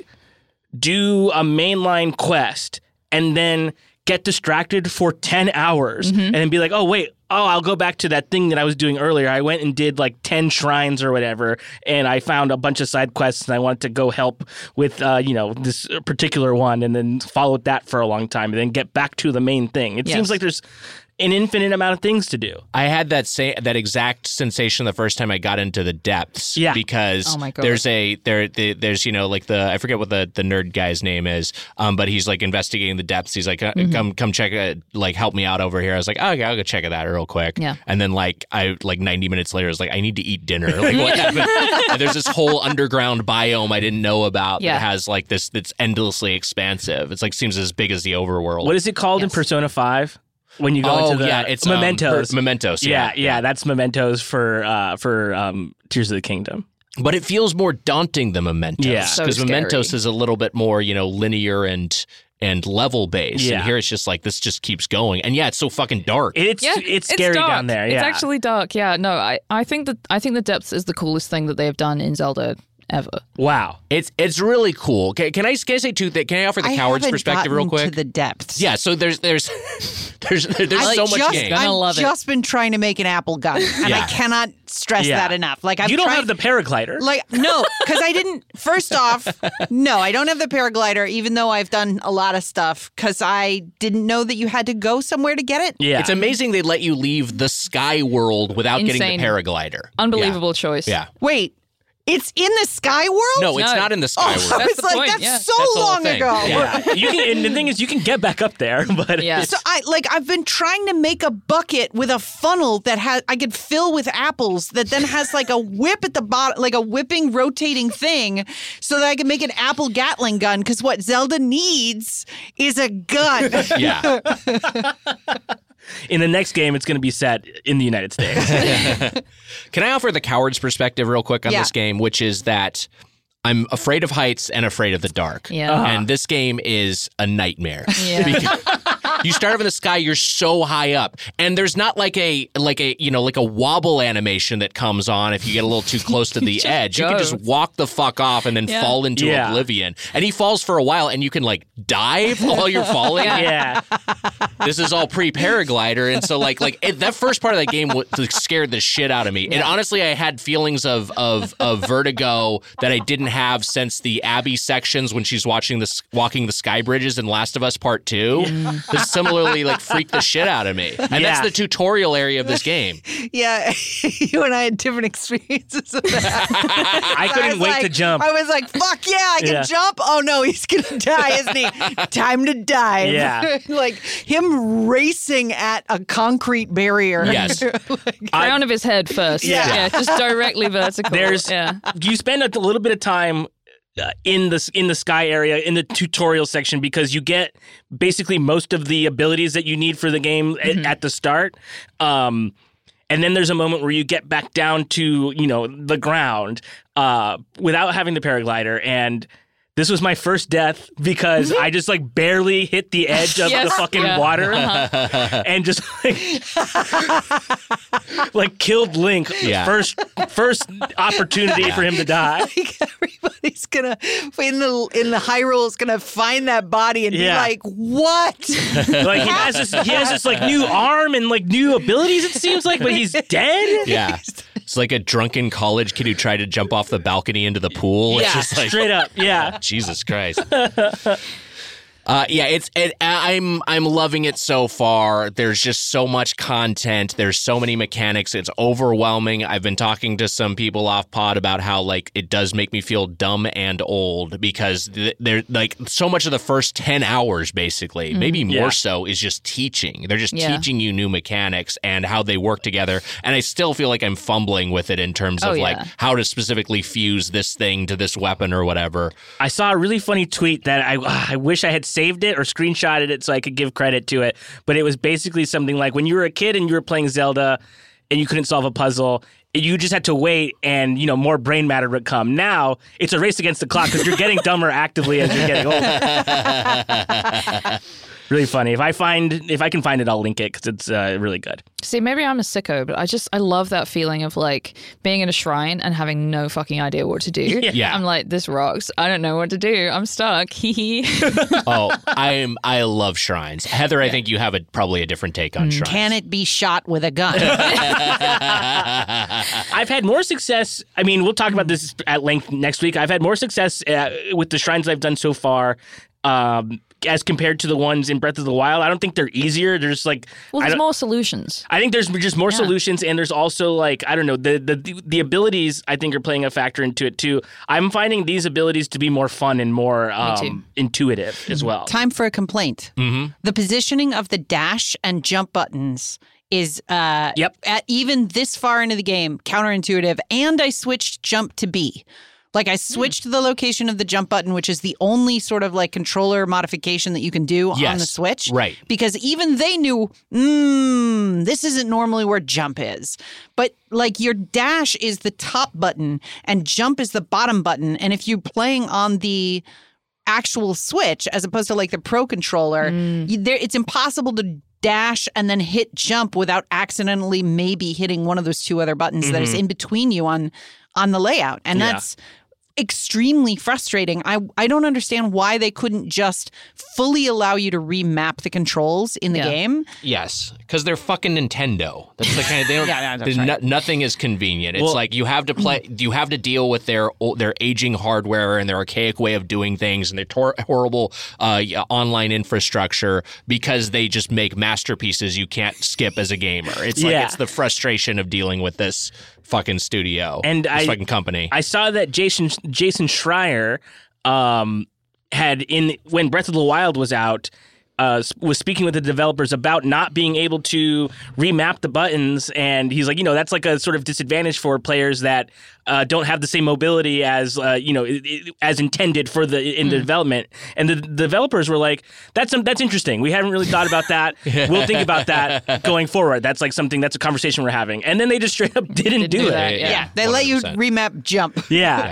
do a mainline quest and then get distracted for ten hours and then be like, oh, wait, oh, I'll go back to that thing that I was doing earlier. I went and did like ten shrines or whatever, and I found a bunch of side quests, and I wanted to go help with, uh, you know, this particular one, and then followed that for a long time, and then get back to the main thing. It Yes. seems like there's an infinite amount of things to do. I had that same that exact sensation the first time I got into the depths. Yeah. because Oh my God. there's a there the, there's you know like the I forget what the, the nerd guy's name is, um, but he's like investigating the depths. He's like, uh, Mm-hmm. come come check it, like help me out over here. I was like, oh, okay, I'll go check it out real quick. Yeah. and then like I like ninety minutes later, I was like, I need to eat dinner. Like what happened? And there's this whole underground biome I didn't know about Yeah. that has like this that's endlessly expansive. It's like seems as big as the overworld. What is it called in Yes. Persona five? When you go oh into the yeah, it's um, Mementos. per- Mementos. yeah, Yeah, yeah, that's Mementos for uh, for um, Tears of the Kingdom. But it feels more daunting than Mementos. Yeah. So because Mementos scary. is a little bit more, you know, linear and and level based. Yeah. And here it's just like this just keeps going. And yeah, it's so fucking dark. It's Yeah, it's scary dark. down there. Yeah, It's actually dark. Yeah, no, I, I think that I think the depths is the coolest thing that they have done in Zelda ever. wow. It's it's really cool. Can, can I can I say two things? Can I offer the I coward's haven't perspective real gotten quick? to the depths. Yeah, so there's there's there's there's I've so much just, game. Gonna I've love it. just been trying to make an apple gun, and Yeah. I cannot stress Yeah. that enough. Like I'm You don't trying, have the paraglider. like no, because I didn't. First off, no, I don't have the paraglider, even though I've done a lot of stuff. Because I didn't know that you had to go somewhere to get it. yeah, It's amazing they let you leave the sky world without Insane. getting the paraglider. Unbelievable choice. Yeah. Wait, it's in the sky world? No, it's No. not in the sky Oh, world. I That's was the like, point, that's yeah. so That's the whole long thing. ago. Yeah. you can. And the thing is, you can get back up there, but Yeah. So I like I've been trying to make a bucket with a funnel that has I could fill with apples that then has like a whip at the bottom, like a whipping rotating thing, so that I can make an apple Gatling gun. Because what Zelda needs is a gun. Yeah. in the next game, it's going to be set in the United States. Can I offer the coward's perspective real quick on Yeah. this game, which is that I'm afraid of heights and afraid of the dark. Yeah. Uh-huh. And this game is a nightmare. Yeah. Because you start up in the sky, you're so high up, and there's not like a like a you know like a wobble animation that comes on if you get a little too close to the edge. You can just walk the fuck off and then Yeah. fall into Yeah. oblivion. And he falls for a while, and you can like dive while you're falling. Yeah. This is all pre-paraglider, and so like like it, that first part of that game w- like, scared the shit out of me. And honestly, I had feelings of of of vertigo that I didn't have since the Abby sections when she's watching this walking the sky bridges in Last of Us Part Two. This similarly like freaked the shit out of me, and Yeah. that's the tutorial area of this game. Yeah, you and I had different experiences of that. I couldn't was wait like- to jump. I was like, fuck yeah, I can Yeah. jump. Oh no, he's gonna die, isn't he? Time to dive. Yeah. Like him racing at a concrete barrier. Yes. Like, Crown of his head first. Yeah. Yeah, just directly vertical. There's yeah. you spend a little bit of time uh, in the in the sky area in the tutorial section because you get basically most of the abilities that you need for the game Mm-hmm. at, at the start. Um, and then there's a moment where you get back down to, you know, the ground uh, without having the paraglider. And this was my first death because I just like barely hit the edge of the Yes. fucking Yeah. water and just like, like killed Link Yeah. first first opportunity for him to die. like everybody's gonna in the in the Hyrule is gonna find that body and Yeah. be like, what? Like he has this he has this like new arm and like new abilities, it seems like, but he's dead. Yeah, it's like a drunken college kid who tried to jump off the balcony into the pool. It's Yeah, just like, straight up. Yeah. Jesus Christ. Uh, yeah, it's it, I'm I'm loving it so far. There's just so much content. There's so many mechanics. It's overwhelming. I've been talking to some people off pod about how like it does make me feel dumb and old because th- they're like so much of the first ten hours, basically, maybe more Yeah. so, is just teaching. They're just Yeah. teaching you new mechanics and how they work together. And I still feel like I'm fumbling with it in terms Oh, of yeah. like how to specifically fuse this thing to this weapon or whatever. I saw a really funny tweet that I I wish I had saved it or screenshotted it so I could give credit to it. But it was basically something like when you were a kid and you were playing Zelda and you couldn't solve a puzzle, you just had to wait and, you know, more brain matter would come. Now it's a race against the clock because you're getting dumber actively as you're getting older. Really funny. If I find if I can find it, I'll link it because it's uh, really good. See, maybe I'm a sicko, but I just I love that feeling of like being in a shrine and having no fucking idea what to do. Yeah. I'm like, this rocks. I don't know what to do. I'm stuck. Hee hee. Oh, I'm I love shrines. Heather, I think you have a, probably a different take on shrines. Can it be shot with a gun? I've had more success. I mean, we'll talk about this at length next week. I've had more success uh, with the shrines I've done so far. Um, as compared to the ones in Breath of the Wild, I don't think they're easier. There's like, Well, I, there's don't- more solutions. I think there's just more Yeah. solutions, and there's also like, I don't know, the, the the abilities I think are playing a factor into it too. I'm finding these abilities to be more fun and more um, intuitive as well. Time for a complaint. Mm-hmm. The positioning of the dash and jump buttons is uh Yep. at even this far into the game counterintuitive, and I switched jump to B. Like I switched to the location of the jump button, which is the only sort of like controller modification that you can do on Yes, the Switch. right. Because even they knew, mm, this isn't normally where jump is. But like your dash is the top button and jump is the bottom button. And if you're playing on the actual Switch as opposed to like the Pro controller, you, there, it's impossible to dash and then hit jump without accidentally maybe hitting one of those two other buttons that is in between you on on the layout. And Yeah. that's extremely frustrating. I I don't understand why they couldn't just fully allow you to remap the controls in the Yeah. game. Yes, because they're fucking Nintendo. That's the kind of they don't. Yeah, yeah, that's there's right. no, nothing is convenient. It's Well- like you have to play. You have to deal with their their aging hardware and their archaic way of doing things and their tor- horrible uh, yeah, online infrastructure because they just make masterpieces you can't skip as a gamer. It's like Yeah. it's the frustration of dealing with this fucking studio And this I- fucking company. I saw that Jason Jason Schreier um, had in when Breath of the Wild was out. Uh, was speaking with the developers about not being able to remap the buttons, and he's like, you know, that's like a sort of disadvantage for players that uh, don't have the same mobility as uh, you know i- i- as intended for the in the development. And the developers were like, that's um, that's interesting. We haven't really thought about that. We'll think about that going forward. That's like something that's a conversation we're having. And then they just straight up didn't, Didn't do, do it. that, Yeah, Yeah. they let you one hundred percent. remap jump. Yeah. Yeah.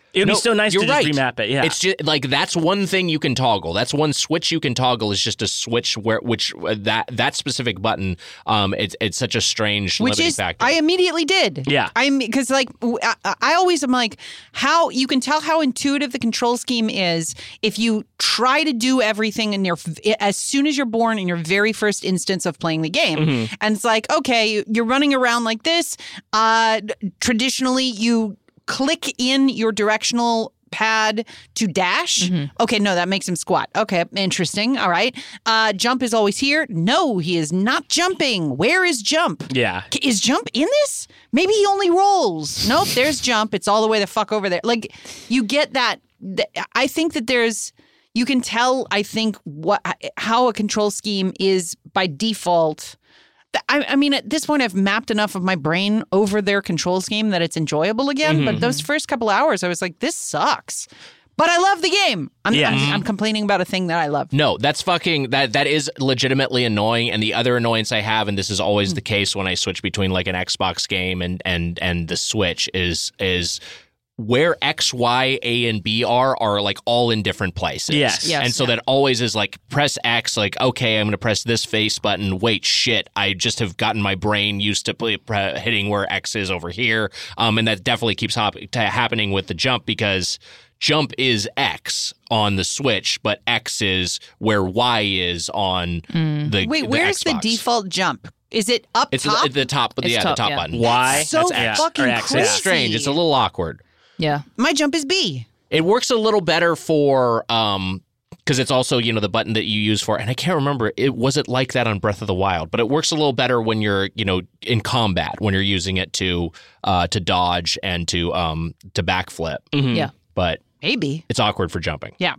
It would No, be so nice to you're just right. remap it. Yeah, It's just like that's one thing you can toggle. That's one switch you can toggle is just a switch where which uh, that that specific button. Um, it's it's such a strange Which limiting is, factor. I immediately did. Yeah. I'm because like w- I, I always am like how you can tell how intuitive the control scheme is if you try to do everything in your as soon as you're born in your very first instance of playing the game, Mm-hmm. and it's like okay, you're running around like this. Uh, traditionally, you click in your directional pad to dash. Okay, no, that makes him squat. Okay, interesting. All right. Uh, jump is always here. No, he is not jumping. Where is jump? yeah. K- Is jump in this? Maybe he only rolls. Nope, there's jump. It's all the way the fuck over there. Like, you get that. th- I think that there's, you can tell, I think, what how a control scheme is by default. Th- I, I mean, at this point, I've mapped enough of my brain over their control scheme that it's enjoyable again. But those first couple hours, I was like, this sucks. But I love the game. I'm, Yeah. I'm, I'm complaining about a thing that I love. No, that's fucking that that is legitimately annoying. And the other annoyance I have, and this is always the case when I switch between like an Xbox game and and and the Switch, is is where X, Y, A, and B are are like all in different places. Yes. Yes. And so that always is like press X, like, okay, I'm going to press this face button. Wait, shit, I just have gotten my brain used to play, pre- hitting where X is over here. Um, and that definitely keeps hop- t- happening with the jump because jump is X on the Switch, but X is where Y is on the Wait, the where's the Xbox. default jump? Is it up It's top? at the top, It's yeah, top, the top yeah. button. Y. so That's X, fucking or X, crazy. It's strange. It's a little awkward. Yeah. My jump is B. It works a little better for um because it's also, you know, the button that you use for, and I can't remember, it was it like that on Breath of the Wild, but it works a little better when you're, you know, in combat, when you're using it to uh to dodge and to um to backflip. Mhm. Yeah. But Maybe. it's awkward for jumping. Yeah.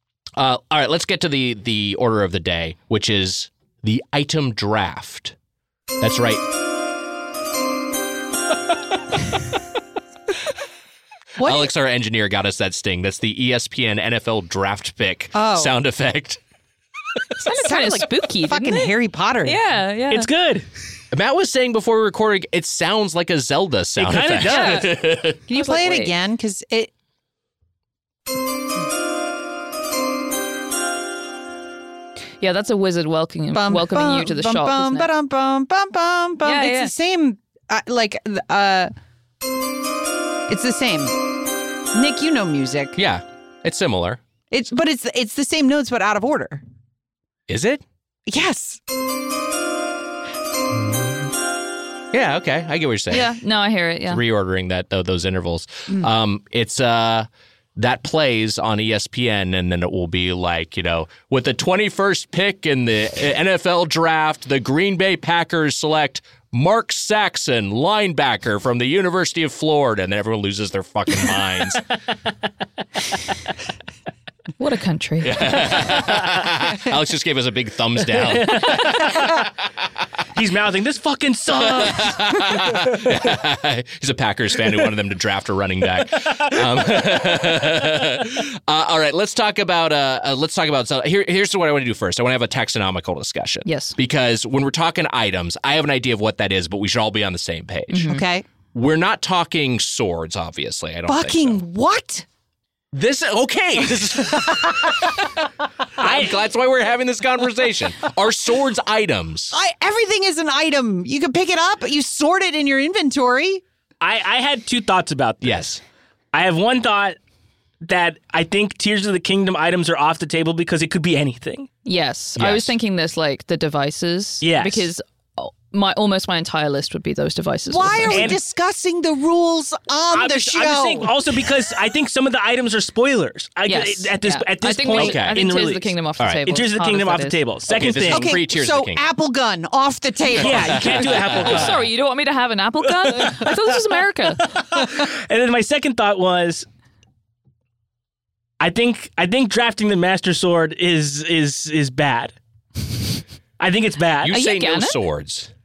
Uh all right, let's get to the the order of the day, which is the item draft. That's right. What? Alex, our engineer, got us that sting. That's the E S P N N F L draft pick Oh. sound effect. Sounded kind of like spooky, Fucking didn't it? Harry Potter. Yeah, yeah. It's good. Matt was saying before we recorded, it sounds like a Zelda sound kinda effect. does. Can Can you play it again? Because it. Yeah, that's a wizard welcoming Bum, welcoming bum, you to the bum, shop, Bum, isn't it? ba-dum, bum, bum, bum, bum. Yeah, it's yeah. the same. Uh, like, uh, it's the same. Nick, you know music. Yeah, it's similar. It's but it's it's the same notes but out of order. Is it? Yes. Yeah, okay. I get what you're saying. Yeah, no, I hear it. Yeah. Reordering that tho- those intervals. Um, it's uh that plays on E S P N, and then it will be like, you know, with the twenty-first pick in the N F L draft, the Green Bay Packers select Mark Saxon, linebacker from the University of Florida, and then everyone loses their fucking minds. What a country. Alex just gave us a big thumbs down. He's mouthing, this fucking sucks. He's a Packers fan who wanted them to draft a running back. Um, uh, all right, let's talk about. Uh, uh, let's talk about. So here, here's what I want to do first. I want to have a taxonomical discussion. Yes. Because when we're talking items, I have an idea of what that is, but we should all be on the same page. Okay. We're not talking swords, obviously. I don't Fucking think so. what? This okay. This is, I'm glad that's why we're having this conversation. Are swords items? I, everything is an item. You can pick it up. You sort it in your inventory. I, I had two thoughts about this. Yes. I have one thought that I think Tears of the Kingdom items are off the table because it could be anything. Yes. I Yes. was thinking this like the devices. Yes. Because my almost my entire list would be those devices. Why are also. we And- discussing the rules on I'm the just, show? I'm just saying also because I think some of the items are spoilers. I, Yes. At this yeah. at this I think we point should- I Okay. think in the Tears of release. the Kingdom off the All right. table. Tears of the hard Kingdom as off that the is. table. Second this is thing. okay. Free Tears of so the King. apple gun off the table. Yeah, you can't do the apple gun. Sorry, you don't want me to have an apple gun? I thought this was America. And then my second thought was, I think I think drafting the Master Sword is is is bad. I think it's bad. You Are you say no Ganon? swords.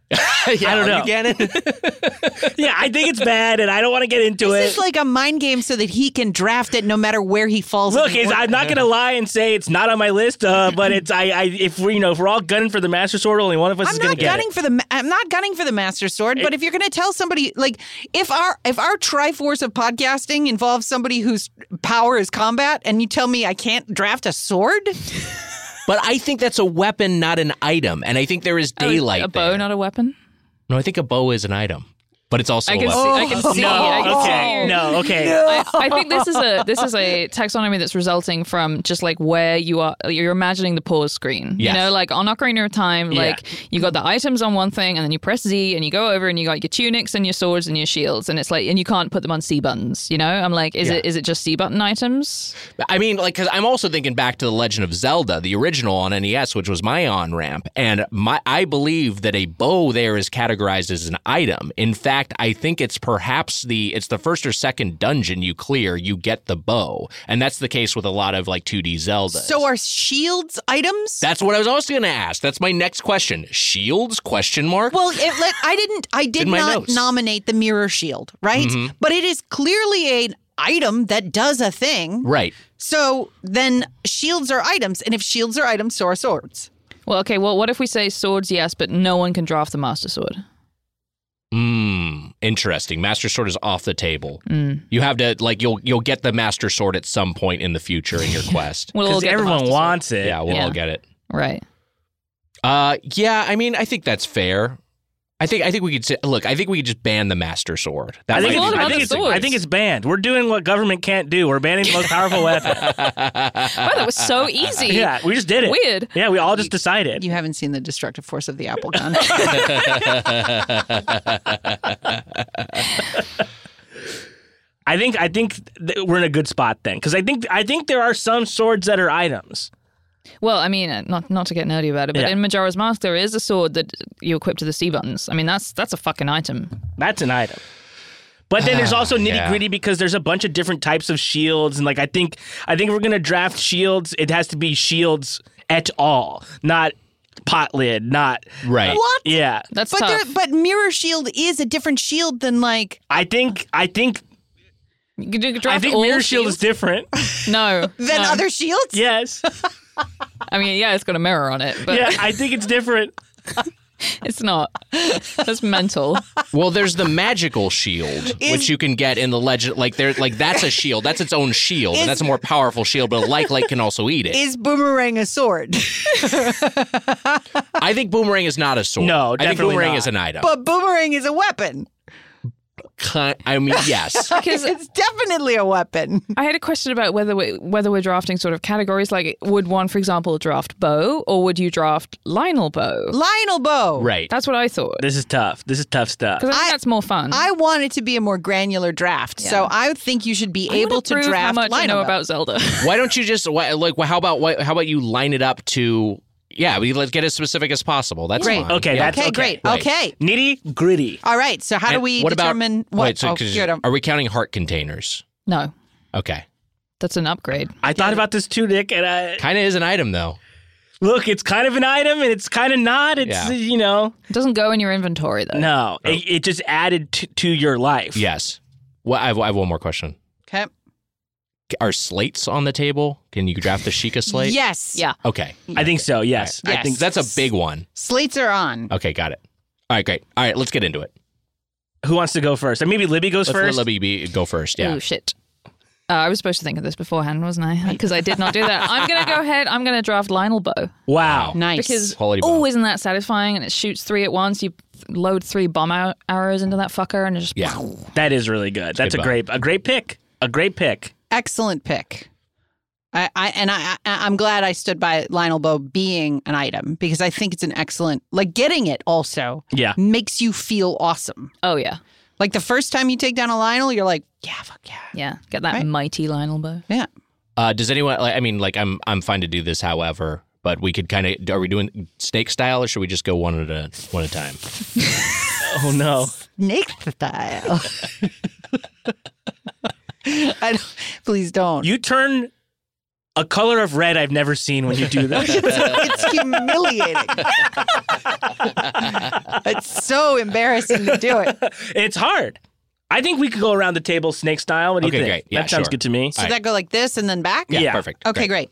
yeah, I don't are know. You get it? Yeah, I think it's bad, and I don't want to get into This it. is like a mind game so that he can draft it no matter where he falls. Look, in the it's, order. I'm not gonna lie and say it's not on my list, uh, but it's I, I if we you know if we're all gunning for the Master Sword, only one of us I'm is gonna not get gunning it. for the. ma- I'm not gunning for the Master Sword. But if you're going to tell somebody, like, if our if our Triforce of podcasting involves somebody whose power is combat, and you tell me I can't draft a sword, But I think that's a weapon, not an item. And I think there is Oh, is daylight a bow, there. not a weapon. No, I think a bow is an item. But it's also I a can weapon. see. I can see. No, I can see okay, you. no, okay. I, I think this is a this is a taxonomy that's resulting from just like where you are. You're imagining the pause screen. Yes. You know, like on Ocarina of Time, Yeah. like you got the items on one thing, and then you press Z, and you go over, and you got your tunics and your swords and your shields, and it's like, and you can't put them on C buttons. You know, I'm like, is Yeah. it is it just C button items? I mean, like, because I'm also thinking back to The Legend of Zelda, the original on N E S, which was my on-ramp. And my I believe that a bow there is categorized as an item. In fact, I think it's perhaps the it's the first or second dungeon you clear, you get the bow. And that's the case with a lot of, like, two D Zeldas. so are shields items? That's what I was also going to ask. That's my next question. Shields? Question mark? Well, it, let, I didn't. I did In my not notes. nominate the mirror shield, right? Mhm. But it is clearly an item that does a thing. Right. So then shields are items, and if shields are items, so are swords. Well, okay. Well, what if we say swords? Yes, but no one can draft the Master Sword. Hmm. Interesting. Master Sword is off the table. Mm. You have to, like, you'll you'll get the Master Sword at some point in the future in your quest. We'll all Because get the everyone Master Sword. wants it. Yeah, we'll Yeah. all get it. Right. Uh, yeah, I mean, I think that's fair. I think I think we could say, look. I think we could just ban the Master Sword. That I think, might There's a it's, lot be of I, think other it's, swords. I think it's banned. We're doing what government can't do. We're banning the most powerful weapon. Wow, that was so easy. Yeah, we just did it. Weird. Yeah, we all just decided. You haven't seen the destructive force of the apple gun. I think I think th- we're in a good spot then, because I think I think there are some swords that are items. Well, I mean, uh, not not to get nerdy about it, but Yeah. in Majora's Mask, there is a sword that you equip to the C buttons. I mean, that's that's a fucking item. That's an item. But then there's also nitty yeah. gritty because there's a bunch of different types of shields, and like I think I think if we're gonna draft shields, it has to be shields et al, not pot lid, not right. What? yeah. That's But tough. there, but mirror shield is a different shield than like I think I think You could- you could I draft think all mirror shield is shields. different. No, than no. other shields. Yes. I mean, yeah, it's got a mirror on it, but Yeah, I think it's different. it's not. That's mental. Well, there's the magical shield, Is- which you can get in the legend. Like there, like that's a shield. That's its own shield, Is- and that's a more powerful shield. But a like light can also eat it. Is boomerang a sword? I think boomerang is not a sword. No, I think definitely boomerang not. is an item. But boomerang is a weapon. Ki- I mean, yes. Because It's definitely a weapon. I had a question about whether we, whether we're drafting sort of categories. Like, would one, for example, draft bow, or would you draft Lionel bow? Lionel bow. Right. That's what I thought. This is tough. This is tough stuff. Because I think I- that's more fun. I want it to be a more granular draft, so Yeah. I would think you should be I wanna able to prove draft how much Lionel I know bow. about Zelda. Why don't you just why, like? Well, how about what? How about you line it up to? Yeah, we let's get as specific as possible. That's Great. fine. Okay, Yeah. that's Okay, okay. great. Right. Okay. Nitty gritty. All right. So how do And we what determine about, what? Wait, so oh, 'cause good. are we counting heart containers? No, Okay, that's an upgrade. I thought about this too, Nick, and I kind of is an item though. look. It's kind of an item, and it's kind of not. It's Yeah. you know, It doesn't go in your inventory though. no. It, it just added to, to your life. Yes. Well, I have, I have one more question. Okay. Are slates on the table? Can you draft the Sheikah slate? Yes. Yeah. Okay. I think so. Yes. Yes. I think That's a big one. Slates are on. Okay, got it. All right, great. All right, let's get into it. Who wants to go first? And maybe Libby goes Let's let first. Libby be, go first. Yeah. Oh shit. Uh, I was supposed to think of this beforehand, wasn't I? Because I did not do that. I'm gonna go ahead. I'm gonna draft Lionel bow Wow. Nice. because Quality bow. oh, isn't that satisfying? And it shoots three at once. You load three bomb out arrows into that fucker, and it just Yeah. That is really good. That's good a bow. great a great pick. A great pick. Excellent pick. I, I and I, I I'm glad I stood by Lionel bow being an item because I think it's an excellent like getting it also Yeah. makes you feel awesome. oh yeah, Like the first time you take down a Lionel, you're like, yeah, fuck yeah. yeah. Get that Right. mighty Lionel bow. Yeah. Uh, does anyone? Like, I mean, like, I'm I'm fine to do this. However, but we could kind of. Are we doing snake style, or should we just go one at a one at a time? Oh no. Snake style. I don't, please don't. You turn a color of red I've never seen when you do that. It's humiliating. It's so embarrassing to do it. It's hard. I think we could go around the table snake style. What do Okay, you think? great. Yeah, that sounds sure. good to me. So that go like this and then back? Yeah, Yeah. perfect. Okay, great.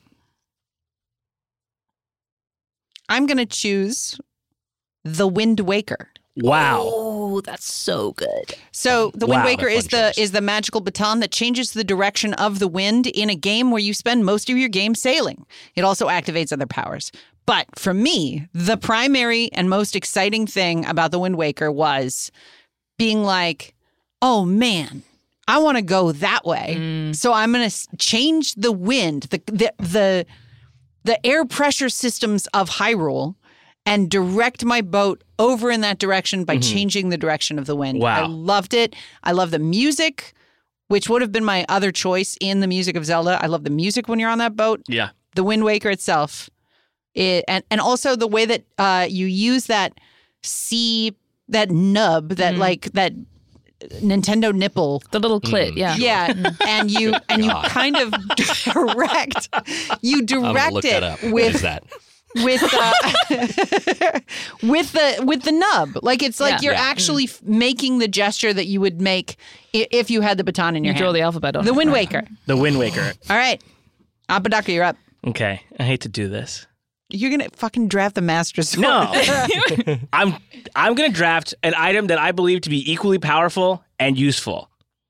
I'm going to choose The Wind Waker. Wow. Oh, that's so good. So the Wind Wow, Waker fun is the choice. is the magical baton that changes the direction of the wind in a game where you spend most of your game sailing. It also activates other powers. But for me, the primary and most exciting thing about the Wind Waker was being like, oh man, I want to go that way. So I'm going to change the wind, the the the the air pressure systems of Hyrule, and direct my boat over in that direction by changing the direction of the wind. Wow. I loved it. I love the music, which would have been my other choice in the music of Zelda. I love the music when you're on that boat. Yeah. The Wind Waker itself. It, and, and also the way that uh, you use that C, that nub, that like, that Nintendo nipple. The little clit, yeah. Yeah, and you and you God. kind of direct, you I'm gonna direct look it that up. What with is that? with uh, with the with the nub. Like it's like Yeah. you're Yeah. actually f- making the gesture that you would make i- if you had the baton in You your draw hand. the alphabet on The it. Wind Right. Waker. The Wind Waker. All right, Apodaca, you're up. Okay. I hate to do this. You're gonna fucking draft the Master Sword. No. I'm I'm going to draft an item that I believe to be equally powerful and useful.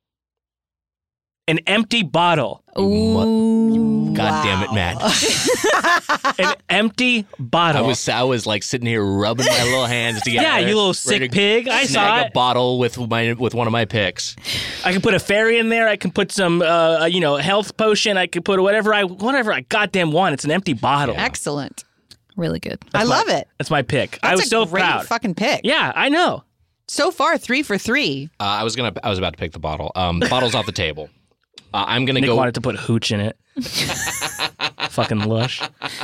An empty bottle. Ooh. God damn it, Matt. An empty bottle. I was I was like sitting here rubbing my little hands together. Yeah, you little ready sick to pig. I snag saw a it. bottle with my with one of my picks. I can put a fairy in there. I can put some, uh, you know, health potion. I could put whatever I whatever I goddamn want. It's an empty bottle. Excellent. Really good. I love it. That's my pick. I That's was a so great proud. fucking pick. Yeah, I know. So far, three for three. Uh, I was gonna I was about to pick the bottle. Um, the bottle's off the table. Uh, I'm gonna Nick go. wanted to put hooch in it. Fucking lush.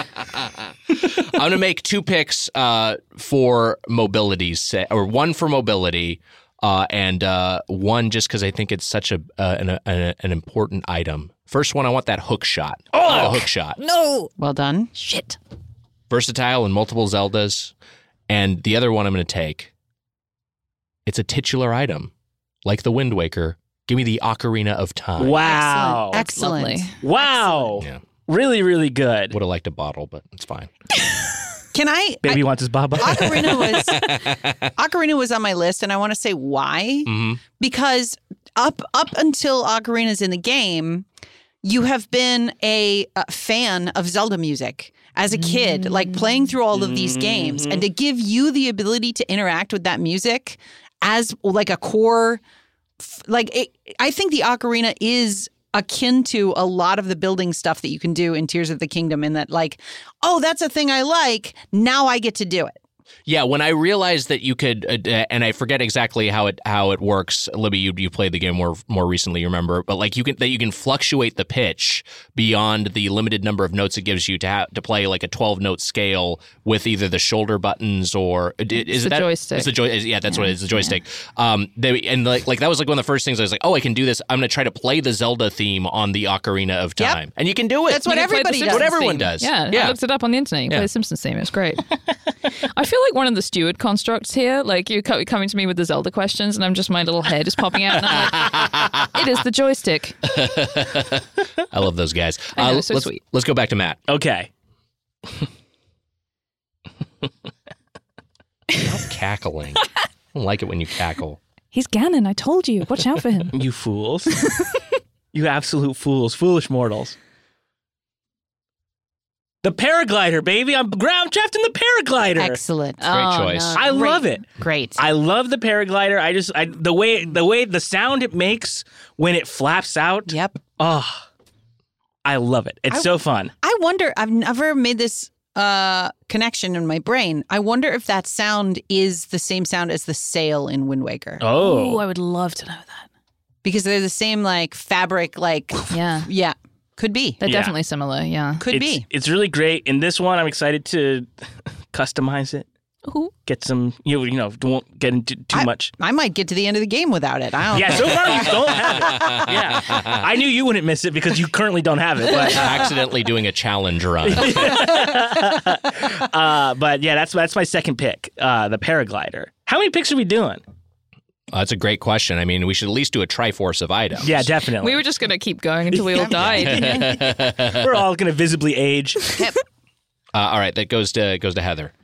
I'm gonna make two picks uh, for mobility, sa- or one for mobility, uh, and uh, one just because I think it's such a uh, an, an an important item. First one, I want that hook shot. Oh, hook shot. No. Well done. Shit. Versatile in multiple Zeldas, and the other one I'm gonna take. It's a titular item, like the Wind Waker. Give me the Ocarina of Time. Wow. Excellent. Lovely. Wow. Yeah, Really, really good. would have liked a bottle, but it's fine. Can I? Baby wants his baba. Ocarina was Ocarina was on my list, and I want to say why. hmm Because up up until Ocarina's in the game, you have been a, uh fan of Zelda music as a kid, like playing through all of these games, and to give you the ability to interact with that music as like a core, f- like it, I think the Ocarina is akin to a lot of the building stuff that you can do in Tears of the Kingdom, in that like, oh, that's a thing I like. Now I get to do it. Yeah, when I realized that you could, uh, and I forget exactly how it how it works. Libby, you you played the game more more recently, you remember? But like you can that you can fluctuate the pitch beyond the limited number of notes it gives you to ha- to play like a twelve note scale with either the shoulder buttons or is It's it the that? joystick. It's the joy. Yeah, that's what it is. The joystick. Um, they, and like like that was like one of the first things I was like, oh, I can do this. I'm gonna try to play the Zelda theme on the Ocarina of Yep. Time, and you can do it. That's what You can play the everybody Simpsons does. What everyone theme. does. Yeah, Yeah. I looked it up on the internet. You can Yeah. play the Simpsons theme. It's great. I feel like one of the steward constructs here. Like you're co- coming to me with the Zelda questions, and I'm just my little head is popping out, and I'm like, it is the joystick. I love those guys. I know, Uh, so let's sweet. let's go back to Matt. Okay. Stop cackling. I don't like it when you cackle. He's Ganon. I told you. Watch out for him. You fools. You absolute fools. Foolish mortals. The paraglider, baby. I'm ground drafting the paraglider. Excellent. Great Oh, choice. no. I love it. Great. I love the paraglider. I just I, the way the way the sound it makes when it flaps out. Yep. Oh, I love it. It's I- so fun. I wonder, I've never made this uh, connection in my brain. I wonder if that sound is the same sound as the sail in Wind Waker. Oh, Ooh, I would love to know that. Because they're the same, like, fabric, like, Yeah, yeah, could be. they're Yeah. definitely similar. Yeah. Could it's, be. It's really great. In this one, I'm excited to customize it. Ooh. Get some, you know, you know, don't get into too I, much. I might get to the end of the game without it. I don't Yeah, know. so far you don't have it. Yeah, I knew you wouldn't miss it because you currently don't have it. But, Accidentally doing a challenge run. uh, but yeah, that's that's my second pick, uh, the paraglider. How many picks are we doing? Uh, that's a great question. I mean, we should at least do a triforce of items. Yeah, definitely. We were just going to keep going until we all died. We're all going to visibly age. Uh, all right, that goes to goes to Heather.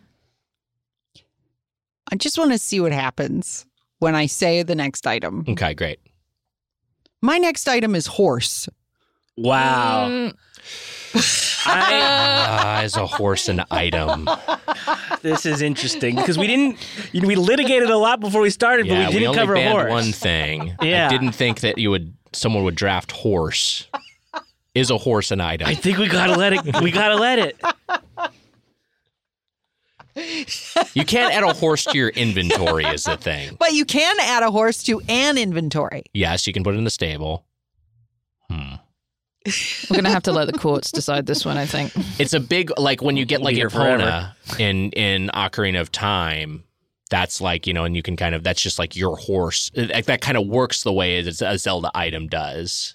I just want to see what happens when I say the next item. Okay, great. My next item is horse. Wow. Mm, I, Ah, as a horse an item. this is interesting because we didn't, you know, we litigated a lot before we started, Yeah, but we didn't only cover banned horse. one thing. Yeah. I didn't think that you would someone would draft horse. Is a horse an item? I think we gotta let it. We gotta let it. You can't add a horse to your inventory is the thing. But you can add a horse to an inventory. Yes, you can put it in the stable. Hmm. we're going to have to let the courts decide this one, I think. It's a big, like when you get We'll like be here forever. Epona in, in Ocarina of Time, that's like, you know, and you can kind of, that's just like your horse. It- That kind of works the way a Zelda item does.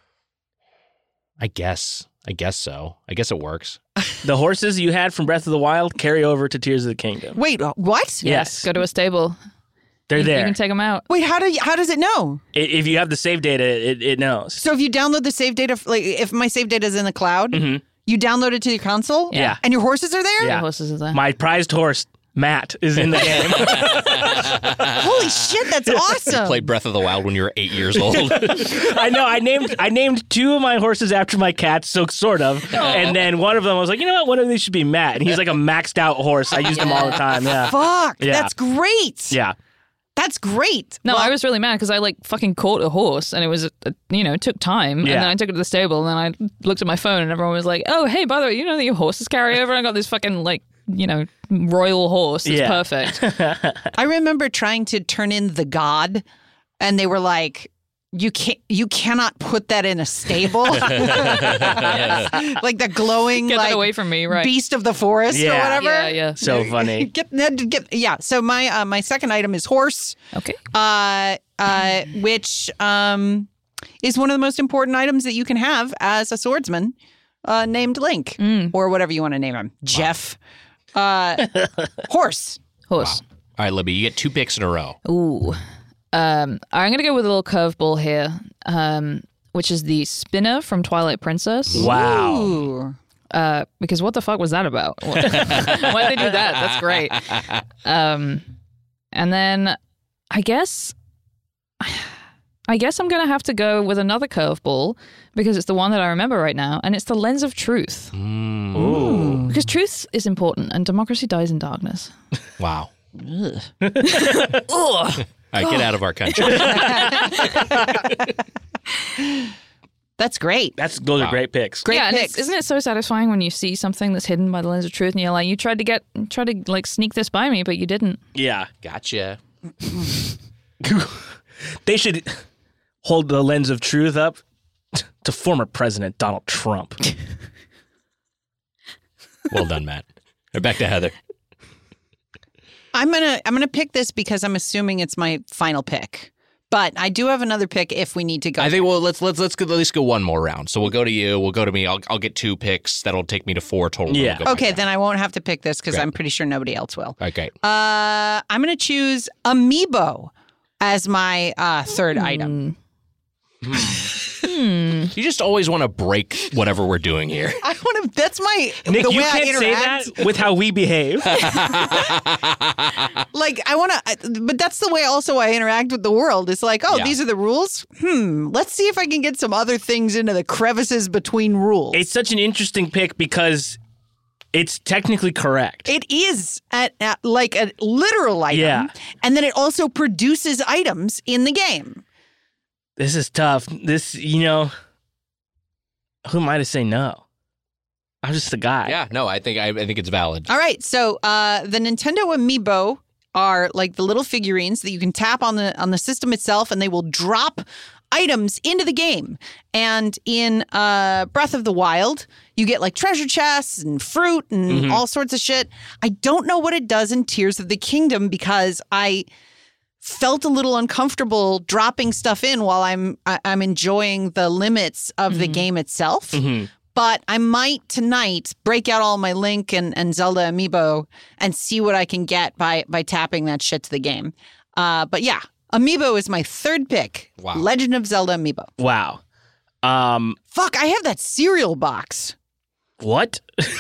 I guess. I guess so. I guess it works. The horses you had from Breath of the Wild carry over to Tears of the Kingdom. Wait, uh, what? Yes, Go to a stable. they're You- there. You can take them out. Wait, how do you, how does it know? I- if you have the save data, it, it knows. So if you download the save data, like if my save data is in the cloud, Mhm. you download it to your console, Yeah. and your horses are there. Yeah. The horses are there. My prized horse, Matt, is in the game. Holy shit, that's awesome! Played Breath of the Wild when you were eight years old. I know. I named I named two of my horses after my cats, so sort of. And then one of them, I was like, you know what? One of these should be Matt. And he's like a maxed out horse. I use them all the time. Yeah. Fuck, Yeah. that's great. Yeah. That's great. No, Well, I was really mad because I like fucking caught a horse and it was, uh, you know, it took time. Yeah. And then I took it to the stable and then I looked at my phone and everyone was like, oh, hey, by the way, you know that your horses carry over? I got this fucking like, you know, royal horse. It's Yeah. perfect. I remember trying to turn in the god, and they were like, "You can't, you cannot put that in a stable." Like the glowing, Get like that away from me, right? beast of the forest or Yeah. whatever. Yeah, yeah. So funny. Get, get, yeah. So my uh, my second item is horse, Okay. uh, uh, which um, is one of the most important items that you can have as a swordsman uh, named Link, Mm. or whatever you want to name him, Jeff. Uh, horse. Horse. All right, Libby, you get two picks in a row. Ooh. Um, I'm going to go with a little curveball here, um, which is the spinner from Twilight Princess. Wow. Ooh. Uh, because what the fuck was that about? Why'd they do that? That's great. Um, and then I guess, I guess I'm going to have to go with another curveball because it's the one that I remember right now, and it's the Lens of Truth. Mm, Ooh. Because truth is important, and democracy dies in darkness. wow. Ugh. All right, get out of our country. That's great. That's those Wow. are great picks. Great yeah, and picks. it's, isn't it so satisfying when you see something that's hidden by the lens of truth, and you're like, you tried to get, tried to like sneak this by me, but you didn't. Yeah. Gotcha. They should hold the lens of truth up to former President Donald Trump. Well done, Matt. All right, back to Heather. I'm gonna I'm gonna pick this because I'm assuming it's my final pick. But I do have another pick if we need to go. I think well, let's let's let's go, at least go one more round. So we'll go to you. We'll go to me. I'll I'll get two picks. That'll take me to four total. Yeah. We'll go Okay, back then I won't have to pick this because Great. I'm pretty sure nobody else will. down. Okay. Uh, I'm gonna choose Amiibo as my uh, third item. Hmm. You just always want to break whatever we're doing here. I want to. That's my Nick, the you way can't I say interact. that with how we behave. Like I want to, but that's the way also I interact with the world. It's like, oh, Yeah. these are the rules. Hmm. Let's see if I can get some other things into the crevices between rules. It's such an interesting pick because it's technically correct. It is at, at like a literal item, Yeah. and then it also produces items in the game. This is tough. This, you know, who am I to say no? I'm just a guy. Yeah. No, I think I, I think it's valid. All right, so uh, the Nintendo Amiibo are like the little figurines that you can tap on the on the system itself, and they will drop items into the game. And in uh, Breath of the Wild, you get like treasure chests and fruit and mm-hmm. all sorts of shit. I don't know what it does in Tears of the Kingdom because I felt a little uncomfortable dropping stuff in while I'm I, I'm enjoying the limits of mm-hmm. the game itself. Mm-hmm. But I might tonight break out all my Link and, and Zelda amiibo and see what I can get by by tapping that shit to the game. Uh, but yeah, amiibo is my third pick. Wow. Legend of Zelda amiibo. Wow. Um, Fuck, I have that cereal box. What?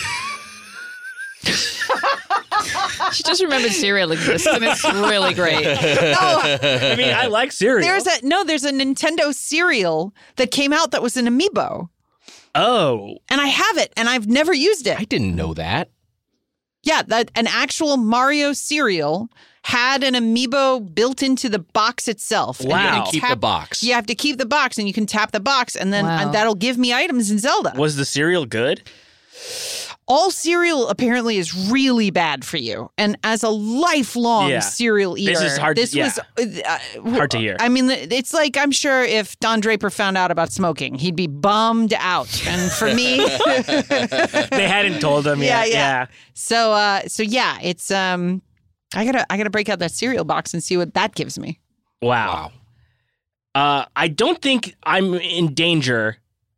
She just remembered cereal exists, and it's really great. No, I mean, I like cereal. there's a no, there's a Nintendo cereal that came out that was an amiibo. Oh. And I have it, and I've never used it. I didn't know that. Yeah, that an actual Mario cereal had an amiibo built into the box itself. And Wow. you You can keep tap- the box. You have to keep the box, and you can tap the box, and then Wow. and that'll give me items in Zelda. Was the cereal good? All cereal apparently is really bad for you. And as a lifelong Yeah. cereal eater, This is hard to- this yeah. was uh, Hard to hear. I mean, it's like I'm sure if Don Draper found out about smoking, he'd be bummed out. And for me, They hadn't told him Yeah, yet. yeah. so uh, so yeah, it's um, I gotta I gotta break out that cereal box and see what that gives me. Wow. Uh, I don't think I'm in danger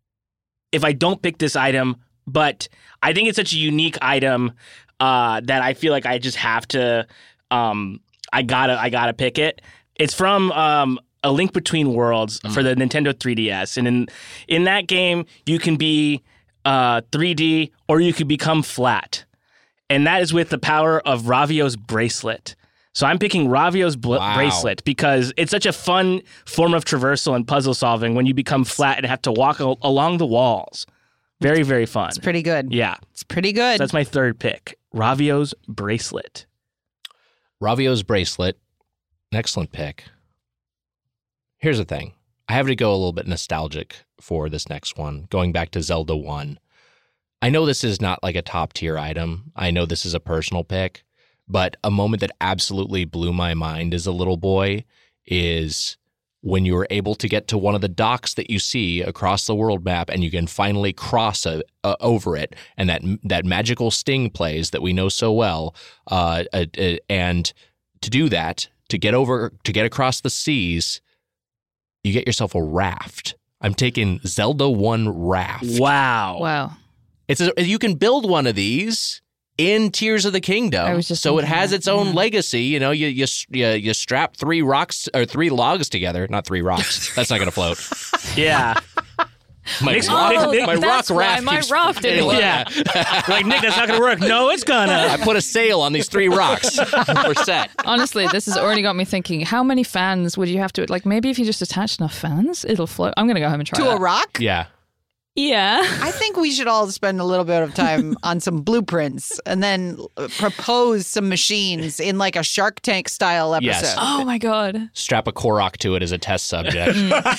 if I don't pick this item, but I think it's such a unique item uh, that I feel like I just have to. Um, I gotta, I gotta pick it. It's from um, A Link Between Worlds mm. for the Nintendo three D S, and in in that game you can be uh, three D or you could become flat, and that is with the power of Ravio's bracelet. So I'm picking Ravio's bl- Wow. bracelet because it's such a fun form of traversal and puzzle solving when you become flat and have to walk al- along the walls. Very, very fun. It's pretty good. Yeah. It's pretty good. So that's my third pick. Ravio's bracelet. Ravio's bracelet, an excellent pick. Here's the thing. I have to go a little bit nostalgic for this next one, going back to Zelda one. I know this is not like a top tier item. I know this is a personal pick, but a moment that absolutely blew my mind as a little boy is when you were able to get to one of the docks that you see across the world map and you can finally cross a, uh, over it, and that that magical sting plays that we know so well. Uh, uh, uh, and to do that, to get over, to get across the seas, you get yourself a raft. I'm taking Zelda one raft. Wow. Wow. It's a, you can build one of these in Tears of the I Kingdom, was just so it thinking has that, its own yeah. legacy. You know, you, you you you strap three rocks or three logs together, not three rocks. That's not going to float. Yeah. My, Nick's- rock, Nick's- Nick- my rock that's why raft. my keeps raft didn't failing. work. Yeah. Like, Nick, that's not going to work. No, it's going I to. put a sail on these three rocks. We're set. Honestly, this has already got me thinking, how many fans would you have to, like, maybe if you just attach enough fans, it'll float. I'm going to go home and try to that. a rock? Yeah. Yeah. I think we should all spend a little bit of time on some blueprints and then propose some machines in like a Shark Tank style episode. Yes. Oh, my God. Strap a Korok to it as a test subject.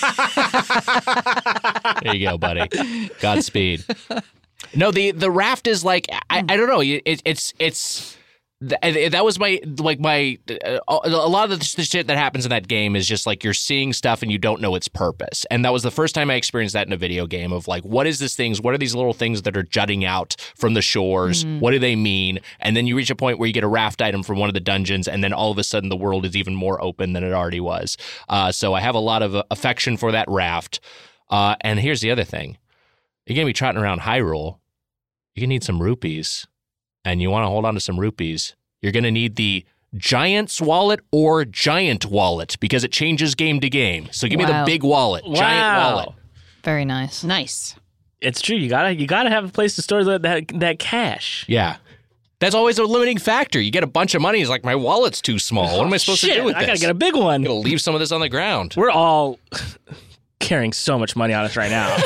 There you go, buddy. Godspeed. No, the the raft is like I, I don't know. It, it's it's th- that was my like my uh, a lot of the, the shit that happens in that game is just like you're seeing stuff and you don't know its purpose. And that was the first time I experienced that in a video game of like, what is this things? What are these little things that are jutting out from the shores? Mm. What do they mean? And then you reach a point where you get a raft item from one of the dungeons, and then all of a sudden the world is even more open than it already was. Uh, so I have a lot of uh, affection for that raft. Uh, and here's the other thing. You're going to be trotting around Hyrule. You're going to need some rupees. And you want to hold on to some rupees. You're going to need the Giant's wallet or Giant wallet because it changes game to game. So give me Wow. the big wallet, Giant Wow. wallet. Very nice. Nice. It's true. You gotta, you gotta have a place to store that that, that cash. Yeah. That's always a limiting factor. You get a bunch of money. It's like, my wallet's too small. What am I supposed Shit, to do with I this? gotta get a big one. I'm going to leave some of this on the ground. We're all carrying so much money on us right now.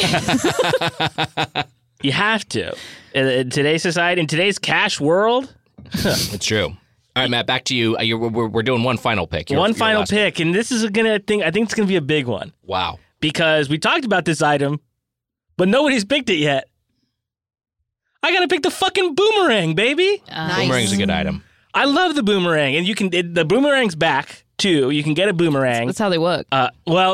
You have to. In, in today's society, in today's cash world, It's true. All right, Matt, back to you. Uh, you're, we're, we're doing one final pick. Your- one your final last pick, and this is gonna think I think it's gonna be a big one one. Wow. because we talked about this item, but nobody's picked it yet. I gotta pick the fucking boomerang, baby. Uh, Nice. Boomerang's a good item. I love the boomerang, and you can it, the boomerang's back too. You can get a boomerang. That's how they work. Uh, well,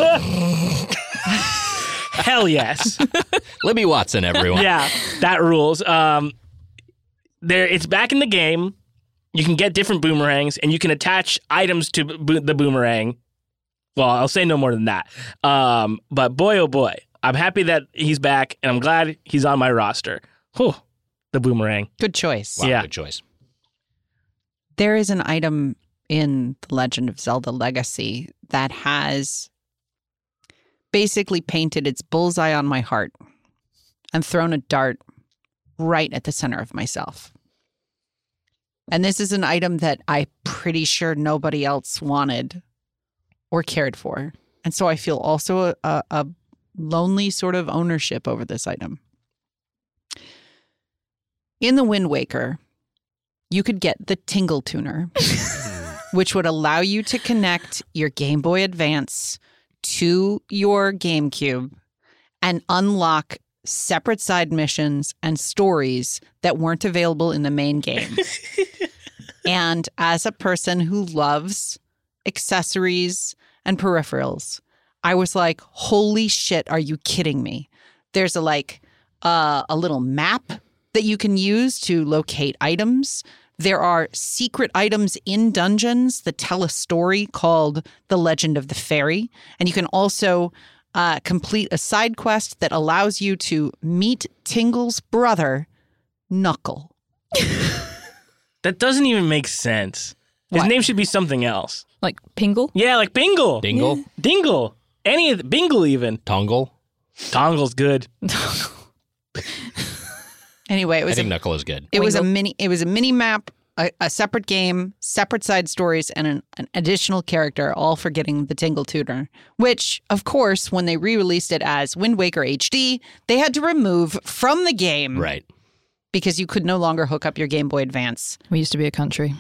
hell yes. Libby Watson, everyone. Yeah, that rules. Um, there, it's back in the game. You can get different boomerangs, and you can attach items to bo- the boomerang. Well, I'll say no more than that. Um, but boy, oh boy, I'm happy that he's back, and I'm glad he's on my roster. Whew, the boomerang. Good choice. Wow, Yeah. good choice. There is an item in The Legend of Zelda Legacy that has basically painted its bullseye on my heart and thrown a dart right at the center of myself. And this is an item that I'm pretty sure nobody else wanted or cared for. And so I feel also a, a, a lonely sort of ownership over this item. In the Wind Waker, you could get the Tingle Tuner, which would allow you to connect your Game Boy Advance to your GameCube and unlock separate side missions and stories that weren't available in the main game. And as a person who loves accessories and peripherals, I was like, holy shit, are you kidding me? There's a like uh, a little map that you can use to locate items. There are secret items in dungeons that tell a story called The Legend of the Fairy. And you can also uh, complete a side quest that allows you to meet Tingle's brother, Knuckle. That doesn't even make sense. His What? name should be something else. Like Pingle? Yeah, like Bingle. Dingle, Dingle. Any of the, Bingle even. Tongle. Dongle's good. Anyway, it I was think a, Knuckle is good. it was a Wingle. mini it was a mini map, a, a separate game, separate side stories, and an, an additional character, all for getting the Tingle Tuner. Which, of course, when they re-released it as Wind Waker H D, they had to remove from the game Right. because you could no longer hook up your Game Boy Advance. We used to be a country.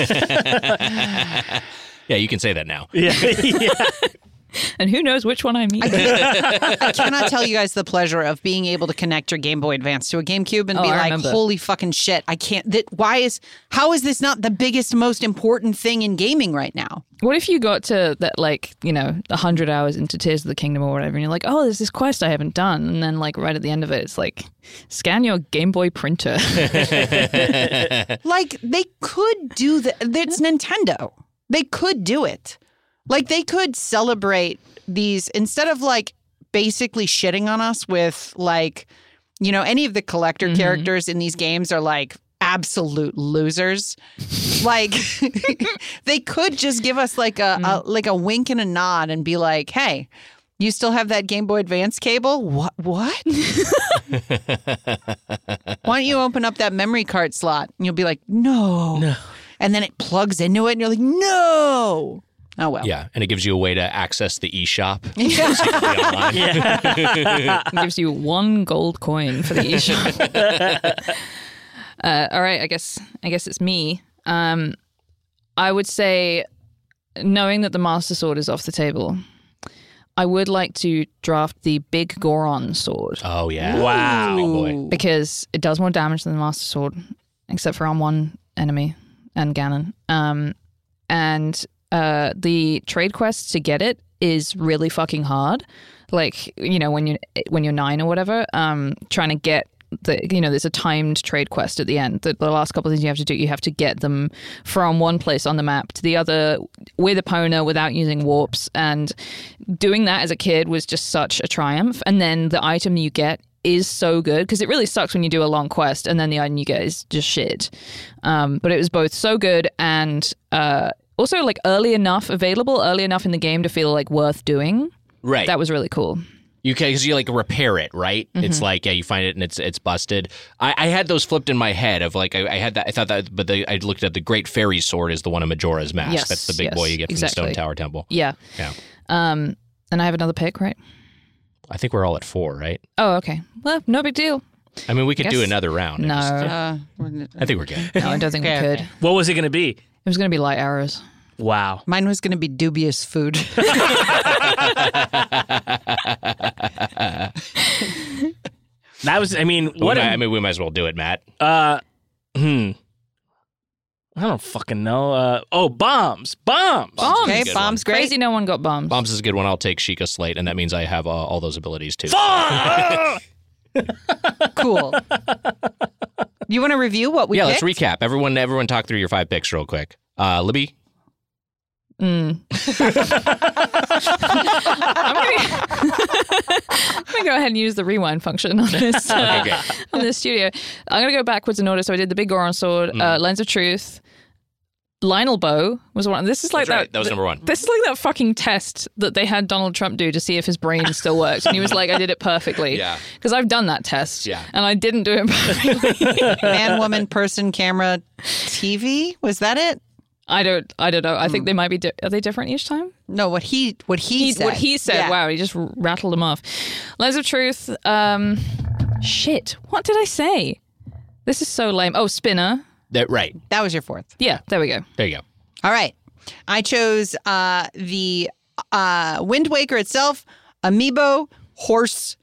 Yeah, you can say that now. Yeah. yeah. And who knows which one I mean? I cannot tell you guys the pleasure of being able to connect your Game Boy Advance to a GameCube and Oh, be I like, remember. holy fucking shit, I can't, that, why is, how is this not the biggest, most important thing in gaming right now? What if you got to that, like, you know, one hundred hours into Tears of the Kingdom or whatever, and you're like, oh, there's this quest I haven't done. And then, like, right at the end of it, it's like, scan your Game Boy printer. Like, they could do that. It's Nintendo. They could do it. Like, they could celebrate these, instead of, like, basically shitting on us with, like, you know, any of the collector Mm-hmm. characters in these games are, like, absolute losers. Like, they could just give us, like, a, a, like, a wink and a nod and be like, hey, you still have that Game Boy Advance cable? What? What? Why don't you open up that memory card slot? And you'll be like, no. No. And then it plugs into it, and you're like, no. Oh, well. Yeah, and it gives you a way to access the eShop. Yeah. secretly online. It gives you one gold coin for the eShop. uh, all right, I guess I guess it's me. Um, I would say, knowing that the Master Sword is off the table, I would like to draft the Big Goron sword Oh, yeah. Wow. Big boy. because it does more damage than the Master Sword, except for on one enemy and Ganon. Um, and uh, the trade quest to get it is really fucking hard. Like, you know, when you when you're nine or whatever, um, trying to get the, you know, there's a timed trade quest at the end. The, the last couple of things you have to do, you have to get them from one place on the map to the other with Epona without using warps. And doing that as a kid was just such a triumph. And then the item you get is so good because it really sucks when you do a long quest and then the item you get is just shit. Um, but it was both so good and uh, also like early enough available, early enough in the game to feel like worth doing. Right. That was really cool. You can, because you like repair it, right? Mm-hmm. It's like, yeah, you find it and it's it's busted. I, I had those flipped in my head of like, I, I had that, I thought that, but the, I looked at the Great Fairy Sword is the one in Majora's Mask. Yes, That's the big yes, boy you get from exactly. the Stone Tower Temple. Yeah. Yeah. Um, and I have another pick, right? I think we're all at four, right? Oh, okay. Well, no big deal. I mean, we could do Guess- another round. and No. just- Uh, we're- I think we're good. No, I don't think Okay, we could. okay. What was it going to be? It was going to be light arrows. Wow. Mine was going to be dubious food. That was, I mean, We what? might- a- I mean, we might as well do it, Matt. uh, hmm. I don't fucking know. Uh, oh, bombs. Bombs. Bombs. Okay, Good bombs, great. Crazy no one got bombs. Bombs is a good one. I'll take Sheikah Slate, and that means I have uh, all those abilities too. Fuck! Cool. You want to review what we yeah, picked? let's recap. Everyone, everyone, talk through your five picks real quick. Uh, Libby. Mm. I'm gonna, I'm gonna go ahead and use the rewind function on this uh, Okay, on this studio. I'm gonna go backwards in order. So I did the big Goron sword, Mm. uh, Lens of Truth. Lionel Bow was one. This is like That's right. that. That was number one. This is like that fucking test that they had Donald Trump do to see if his brain still works, and he was like, "I did it perfectly." Yeah. Because I've done that test. Yeah. And I didn't do it perfectly. Man, woman, person, camera, T V. Was that it? I don't. I don't know. I think they might be. Di- are they different each time? No, what he what he, He- said. What he said. Yeah. Wow, he just r- rattled them off. Lens of Truth. Um, shit. What did I say? This is so lame. Oh, Spinner. That, right. That was your fourth. Yeah, there we go. There you go. All right. I chose uh, the uh, Wind Waker itself, Amiibo, Horse,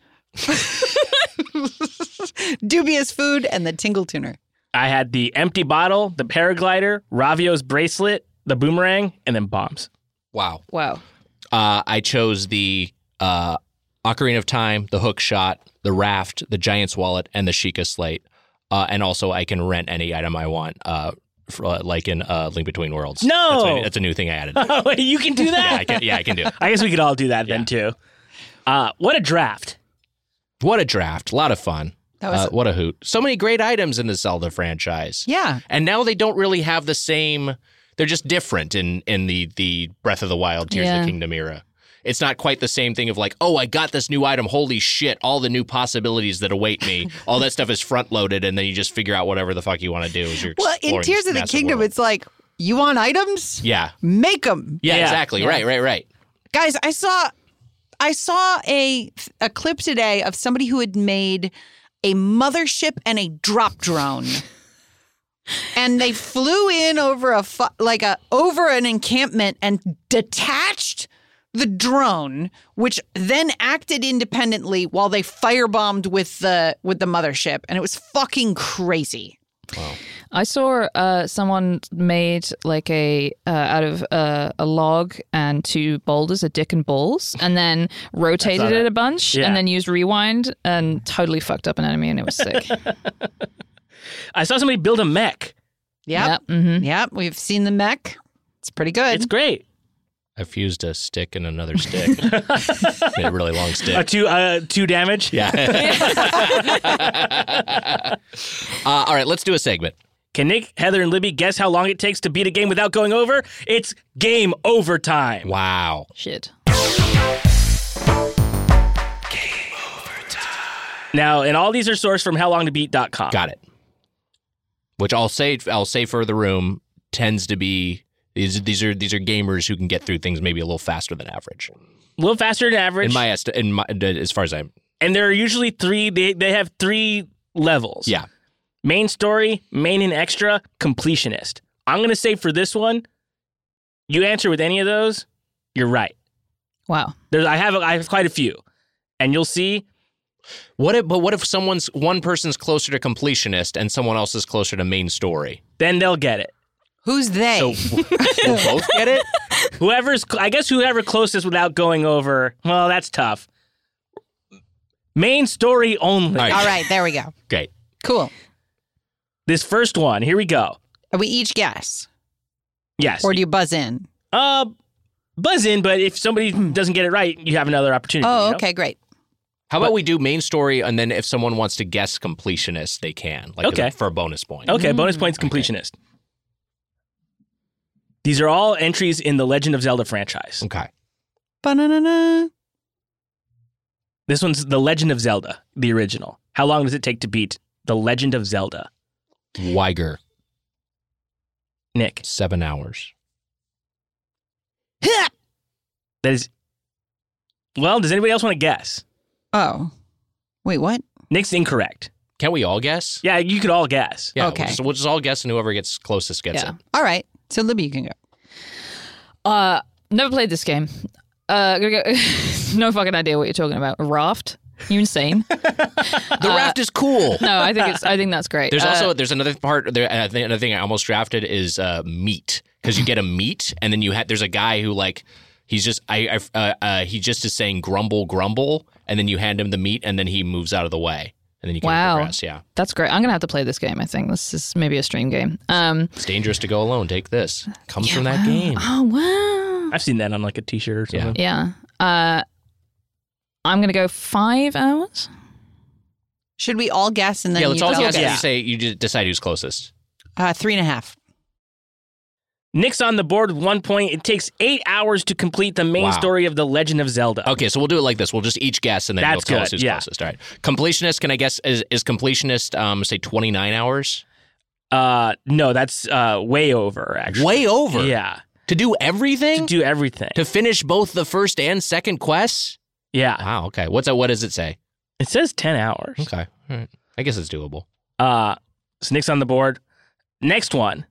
Dubious Food, and the Tingle Tuner. I had the empty bottle, the paraglider, Ravio's bracelet, the boomerang, and then bombs. Wow. Wow. Uh, I chose the uh, Ocarina of Time, the hook shot, the raft, the Giant's Wallet, and the Sheikah Slate. Uh, and also, I can rent any item I want, uh, for, uh, like in uh, Link Between Worlds. No! That's a, that's a new thing I added. Oh, you can do yeah, that? I can, yeah, I can do it. I guess we could all do that Yeah. then, too. Uh, what a draft. What a draft. A lot of fun. That was Uh, what a hoot. So many great items in the Zelda franchise. yeah. And now they don't really have the same. They're just different in, in the, the Breath of the Wild, Tears of Yeah. the Kingdom era. It's not quite the same thing of like, oh, I got this new item. Holy shit. All the new possibilities that await me. All that stuff is front loaded. And then you just figure out whatever the fuck you want to do as you're Well, in exploring Tears this of the massive Kingdom, world. it's like, you want items? Yeah. Make them. Yeah, Yeah. exactly. Yeah. Right, right, right. Guys, I saw I saw a a clip today of somebody who had made a mothership and a drop drone. And they flew in over a fu- like a over an encampment and detached the drone, which then acted independently while they firebombed with the with the mothership, and it was fucking crazy. I saw uh, someone made like a uh, out of uh, a log and two boulders, a dick and balls, and then rotated that. it a bunch, Yeah. and then used rewind and totally fucked up an enemy, and it was sick. I saw somebody build a mech. Yep. Yep. Mm-hmm. Yep. We've seen the mech. It's pretty good. It's great. I fused a stick and another stick. Made a really long stick. Uh, two, uh, two damage. Yeah. uh, all right, let's do a segment. Can Nick, Heather, and Libby guess how long it takes to beat a game without going over? It's game over time. Wow. Shit. Now, and all these are sourced from how long to beat dot com. Got it. Which I'll say, I'll say for the room, tends to be these. These are these are gamers who can get through things maybe a little faster than average. A little faster than average. In my est- in my as far as I'm. and there are usually three, they, they have three levels. Yeah. Main story, main and extra, completionist. I'm going to say for this one, you answer with any of those, you're right. Wow. There's, I have I have quite a few. And you'll see. What if? But what if someone's one person's closer to completionist and someone else is closer to main story? Then they'll get it. Who's they? So we'll both get it. Whoever's, I guess whoever closest without going over, well, that's tough. Main story only. All right. All right, there we go. Great. Cool. This first one, here we go. We each guess, Yes. or do you buzz in? Uh, buzz in, but if somebody doesn't get it right, you have another opportunity. Oh, you know? okay, great. How about we do main story and then if someone wants to guess completionist, they can. Like Okay. for a bonus point. Okay, bonus points completionist. These are all entries in the Legend of Zelda franchise. Okay. Ba-na-na-na. This one's The Legend of Zelda, the original. How long does it take to beat The Legend of Zelda? Weiger, Nick. seven hours. Ha! That is. Well, does anybody else want to guess? Oh, wait, what? Nick's incorrect. Can we all guess? Yeah, you could all guess. Yeah. Okay. We'll just, we'll just all guess and whoever gets closest gets Yeah. it. All right, so Libby, you can go. Uh, never played this game. Uh, gonna go, no fucking idea what you're talking about. A raft? You insane? The raft is cool. No, I think it's. I think that's great. There's Uh, also there's another part. There, I think another thing I almost drafted is uh, meat, because you get a meat, and then you have there's a guy who like he's just I, I uh, uh, he just is saying grumble grumble, and then you hand him the meat, and then he moves out of the way, and then you can Wow. progress. Yeah, That's great. I'm gonna have to play this game. I think this is maybe a stream game. Um, it's dangerous to go alone. Take this. Comes from that game. oh wow. I've seen that on like a T-shirt or something. Yeah. Uh, I'm gonna go five hours. Should we all guess and then Yeah, let's you all tell guess. us? and You say you just decide who's closest. Uh, three and a half. Nick's on the board with one point. It takes eight hours to complete the main Wow. story of The Legend of Zelda. Okay, so we'll do it like this. We'll just each guess, and then That's you'll tell good, us who's yeah. closest. All right. Completionist, can I guess, is, is completionist, um, say, twenty-nine hours? Uh, no, that's uh, way over, actually. Way over? Yeah. To do everything? To do everything. To finish both the first and second quests? yeah. Wow, okay. What's that? What does it say? It says ten hours. Okay. All right. I guess it's doable. Uh, so Nick's on the board. Next one.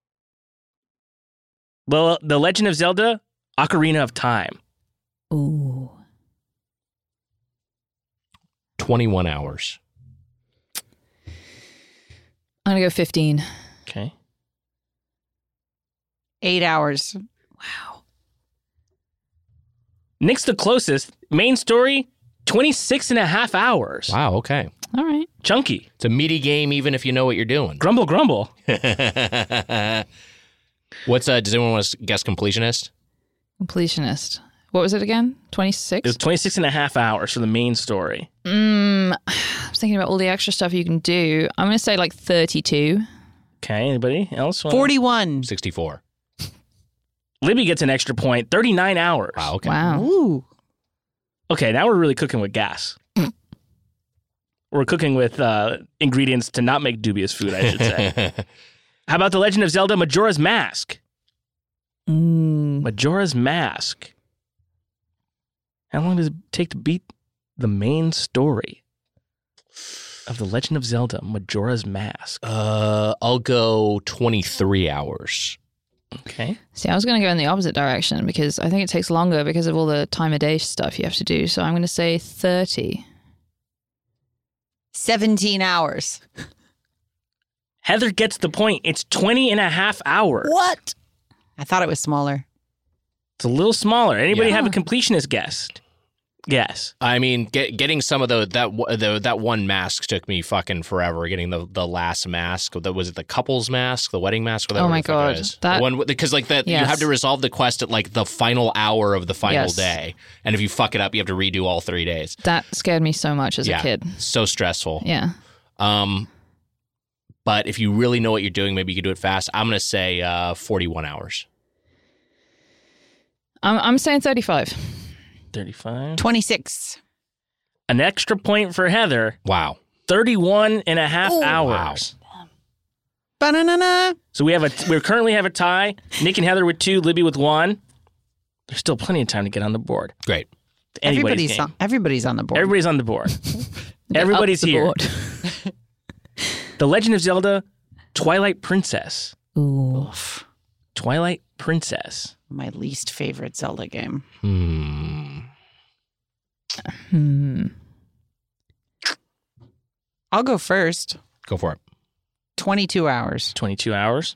The, the Legend of Zelda, Ocarina of Time. Ooh. twenty-one hours. I'm gonna go fifteen. Okay. Eight hours. Wow. Nick's the closest. Main story, twenty-six and a half hours. Wow, okay. All right. Chunky. It's a meaty game even if you know what you're doing. Grumble, grumble. What's, uh, does anyone want to guess completionist? Completionist. What was it again? It was twenty-six? twenty-six and a half hours for the main story. Mm, I was thinking about all the extra stuff you can do. I'm going to say like thirty-two. Okay, anybody else? wanna- forty-one. sixty-four. Libby gets an extra point, thirty-nine hours. Wow, okay. Wow. Ooh. Okay, now we're really cooking with gas. We're cooking with uh, ingredients to not make dubious food, I should say. How about The Legend of Zelda Majora's Mask? Mm. Majora's Mask. How long does it take to beat the main story of The Legend of Zelda Majora's Mask? Uh, I'll go twenty-three hours. Okay. See, I was going to go in the opposite direction because I think it takes longer because of all the time of day stuff you have to do. So I'm going to say thirty. seventeen hours. Heather gets the point. It's twenty and a half hours. What? I thought it was smaller. It's a little smaller. Anybody Yeah. have a completionist guess? Yes. I mean, get, getting some of the that w- the that one mask took me fucking forever. Getting the, the last mask, that was it the couple's mask, the wedding mask. Whatever Oh my the fuck it God, is. that- The one because like that you Yes. have to resolve the quest at like the final hour of the final Yes. day, and if you fuck it up, you have to redo all three days. That scared me so much as yeah, a kid. so stressful. Yeah. Um, but if you really know what you're doing, maybe you could do it fast. I'm gonna say uh, forty-one hours. I'm, I'm saying thirty-five. thirty-five. twenty-six. An extra point for Heather. Wow. thirty-one and a half Ooh. hours. Ba-na-na-na. So we have a we currently have a tie. Nick and Heather with two, Libby with one. There's still plenty of time to get on the board. Great. Anybody's Everybody's game. on, everybody's on the board. Everybody's on the board. Get Everybody's up the here. board. The Legend of Zelda Twilight Princess. Ooh. Oof. Twilight Princess. My least favorite Zelda game. Hmm. Hmm. I'll go first. Go for it. twenty-two hours. twenty-two hours.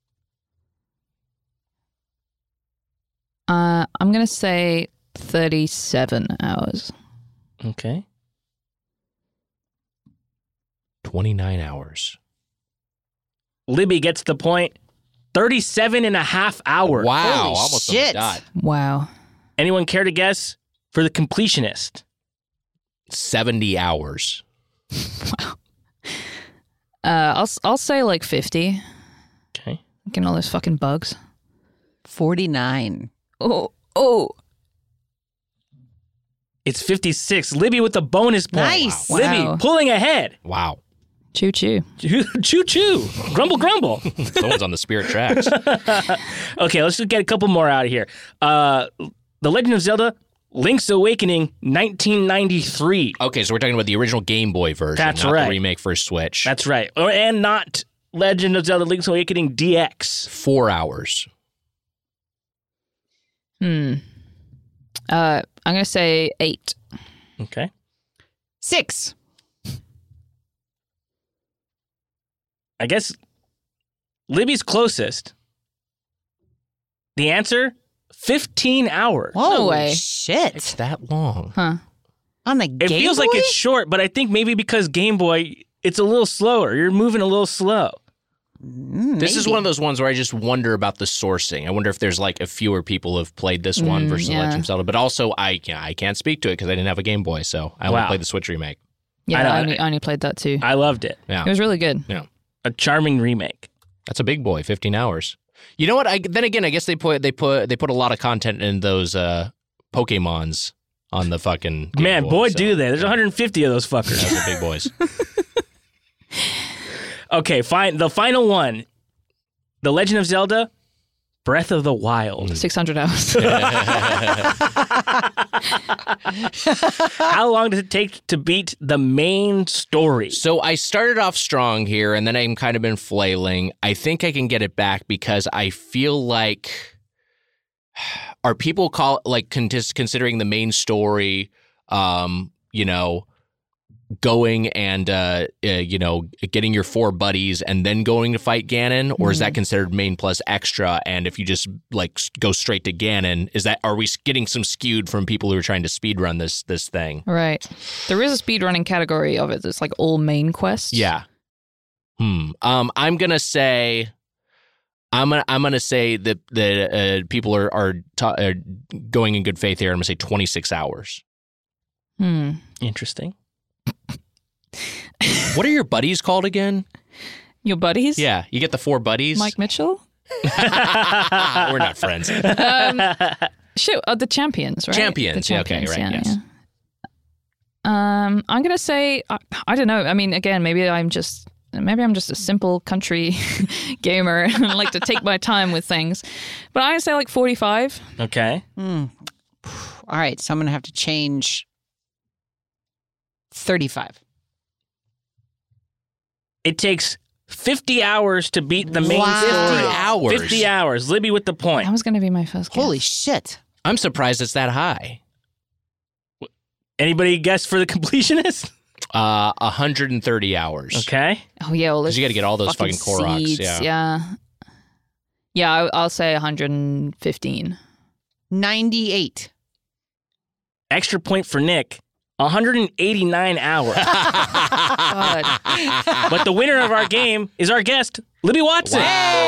Uh, I'm going to say thirty-seven hours. Okay. twenty-nine hours. Libby gets the point. thirty-seven and a half hours. Wow. Holy Almost shit. on the dot. Wow. Anyone care to guess for the completionist? seventy hours. Uh, I'll s- I'll say like fifty. Okay. Getting all those fucking bugs. forty-nine. Oh, oh. It's fifty-six. Libby with the bonus point. Nice. Libby Wow. pulling ahead. Wow. Choo choo. Choo choo. Grumble grumble. Someone's on the spirit tracks. Okay, let's just get a couple more out of here. Uh, The Legend of Zelda Link's Awakening nineteen ninety-three. Okay, so we're talking about the original Game Boy version, That's not right. the remake for Switch. That's right. Or, and not Legend of Zelda Link's Awakening D X. four hours. Hmm. Uh, I'm going to say eight. Okay. Six. I guess Libby's closest. The answer, fifteen hours. Whoa, way. shit. It's that long. Huh. On the It Game feels Boy? like it's short, but I think maybe because Game Boy, it's a little slower. You're moving a little slow. Mm, This is maybe. one of those ones where I just wonder about the sourcing. I wonder if there's like a fewer people have played this one Mm, versus yeah. Legend of Zelda. But also, I can't, I can't speak to it because I didn't have a Game Boy, so I only Wow. played the Switch remake. Yeah, I know, I, I- only, I only played that too. I loved it. Yeah, It was really good. A charming remake. that's a big boy. Fifteen hours. You know what? I then again, I guess they put they put they put a lot of content in those uh, Pokemons on the fucking Game Man, Boy, boy, so, do they. There's yeah, one hundred fifty of those fuckers. Those are big boys. Okay, fine. The final one. The Legend of Zelda, Breath of the Mm. Wild. six hundred hours. How long does it take to beat the main story? So I started off strong here, and then I'm kind of been flailing. I think I can get it back because I feel like are people call like con- considering the main story, um, you know, going and uh, uh, you know getting your four buddies and then going to fight Ganon, or is that considered main plus extra? And if you just like s- go straight to Ganon, is that are we getting some skewed from people who are trying to speed run this this thing? Right. There is a speedrunning category of it that's like all main quests. Yeah. Hmm. Um. I'm gonna say. I'm gonna. I'm gonna say that that uh, people are are, ta- are going in good faith here. I'm gonna say twenty-six hours. Hmm. Interesting. What are your buddies called again? Your buddies? Yeah, you get the four buddies. Mike Mitchell? We're not friends. Um, shoot, uh, the champions, right? Champions, The yeah, okay, right, yeah, yes. yeah. Um, I'm gonna say I, I don't know. I mean, again, maybe I'm just maybe I'm just a simple country gamer and I like to take my time with things. But I'm gonna say like forty-five. Okay. Hmm. All right, so I'm going to have to change thirty-five. It takes fifty hours to beat the main Wow. story. fifty hours. fifty hours. Libby with the point. That was gonna be my first guess. Holy shit. I'm surprised it's that high. Anybody guess for the completionist? Uh, one hundred thirty hours. Okay. Oh yeah, well, 'Cause you gotta get all those fucking Koroks, seeds, yeah. yeah. Yeah, I, I'll say one hundred fifteen. ninety-eight. Extra point for Nick. one hundred eighty-nine hours. God. But the winner of our game is our guest, Libby Watson.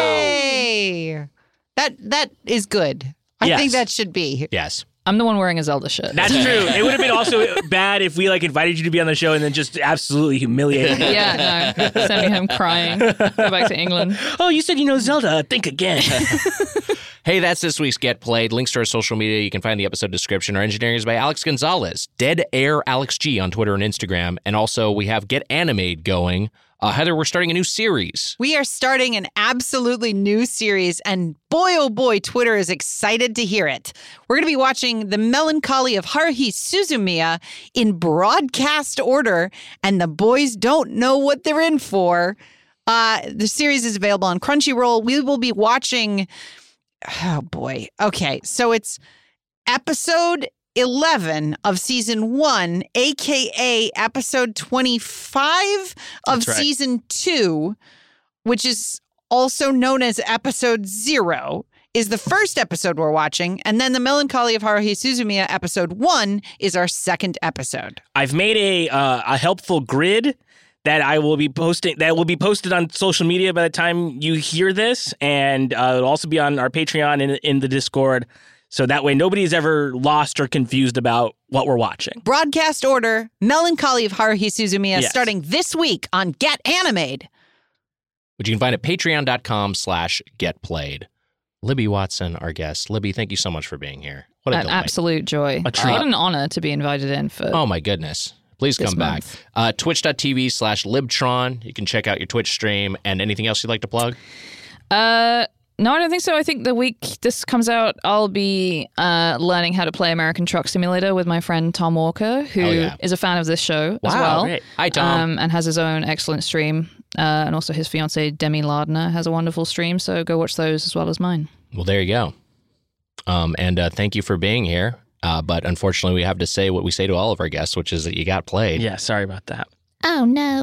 Hey. That that is good. I Yes. think that should be. Yes. I'm the one wearing a Zelda shirt. That's true. It would have been also bad if we like invited you to be on the show and then just absolutely humiliated you. Yeah, no. Send me home crying. Go back to England. Oh, you said you know Zelda. Think again. Hey, that's this week's Get Played. Links to our social media, you can find in the episode description. Our engineering is by Alex Gonzalez, Dead Air Alex G on Twitter and Instagram. And also, we have Get Animated going. Uh, Heather, we're starting a new series. We are starting an absolutely new series, and boy, oh boy, Twitter is excited to hear it. We're going to be watching The Melancholy of Haruhi Suzumiya in broadcast order, and the boys don't know what they're in for. Uh, the series is available on Crunchyroll. We will be watching... Oh, boy. Okay, so it's episode eleven of season one, a k a episode twenty-five of That's right. season two, which is also known as episode zero, is the first episode we're watching. And then The Melancholy of Haruhi Suzumiya episode one is our second episode. I've made a uh, a helpful grid that I will be posting. That will be posted on social media by the time you hear this, and uh, it'll also be on our Patreon and in the Discord. So that way, nobody's ever lost or confused about what we're watching. Broadcast order, Melancholy of Haruhi Suzumiya, Yes. starting this week on Get Animated. Which you can find at patreon.com slash getplayed. Libby Watson, our guest. Libby, thank you so much for being here. What a An delight. absolute joy. A treat. What an honor to be invited in for. Oh, my goodness. Please This come back. month. Uh, Twitch.tv slash Libtron. You can check out your Twitch stream. And anything else you'd like to plug? Uh, no, I don't think so. I think the week this comes out, I'll be uh, learning how to play American Truck Simulator with my friend Tom Walker, who Hell is yeah. a fan of this show as Wow, well. great. Hi, Tom. Um, and has his own excellent stream. Uh, and also his fiancee Demi Lardner has a wonderful stream. So go watch those as well as mine. Well, there you go. Um, and uh, thank you for being here. Uh, but unfortunately, we have to say what we say to all of our guests, which is that you got played. Yeah, sorry about that. Oh, no.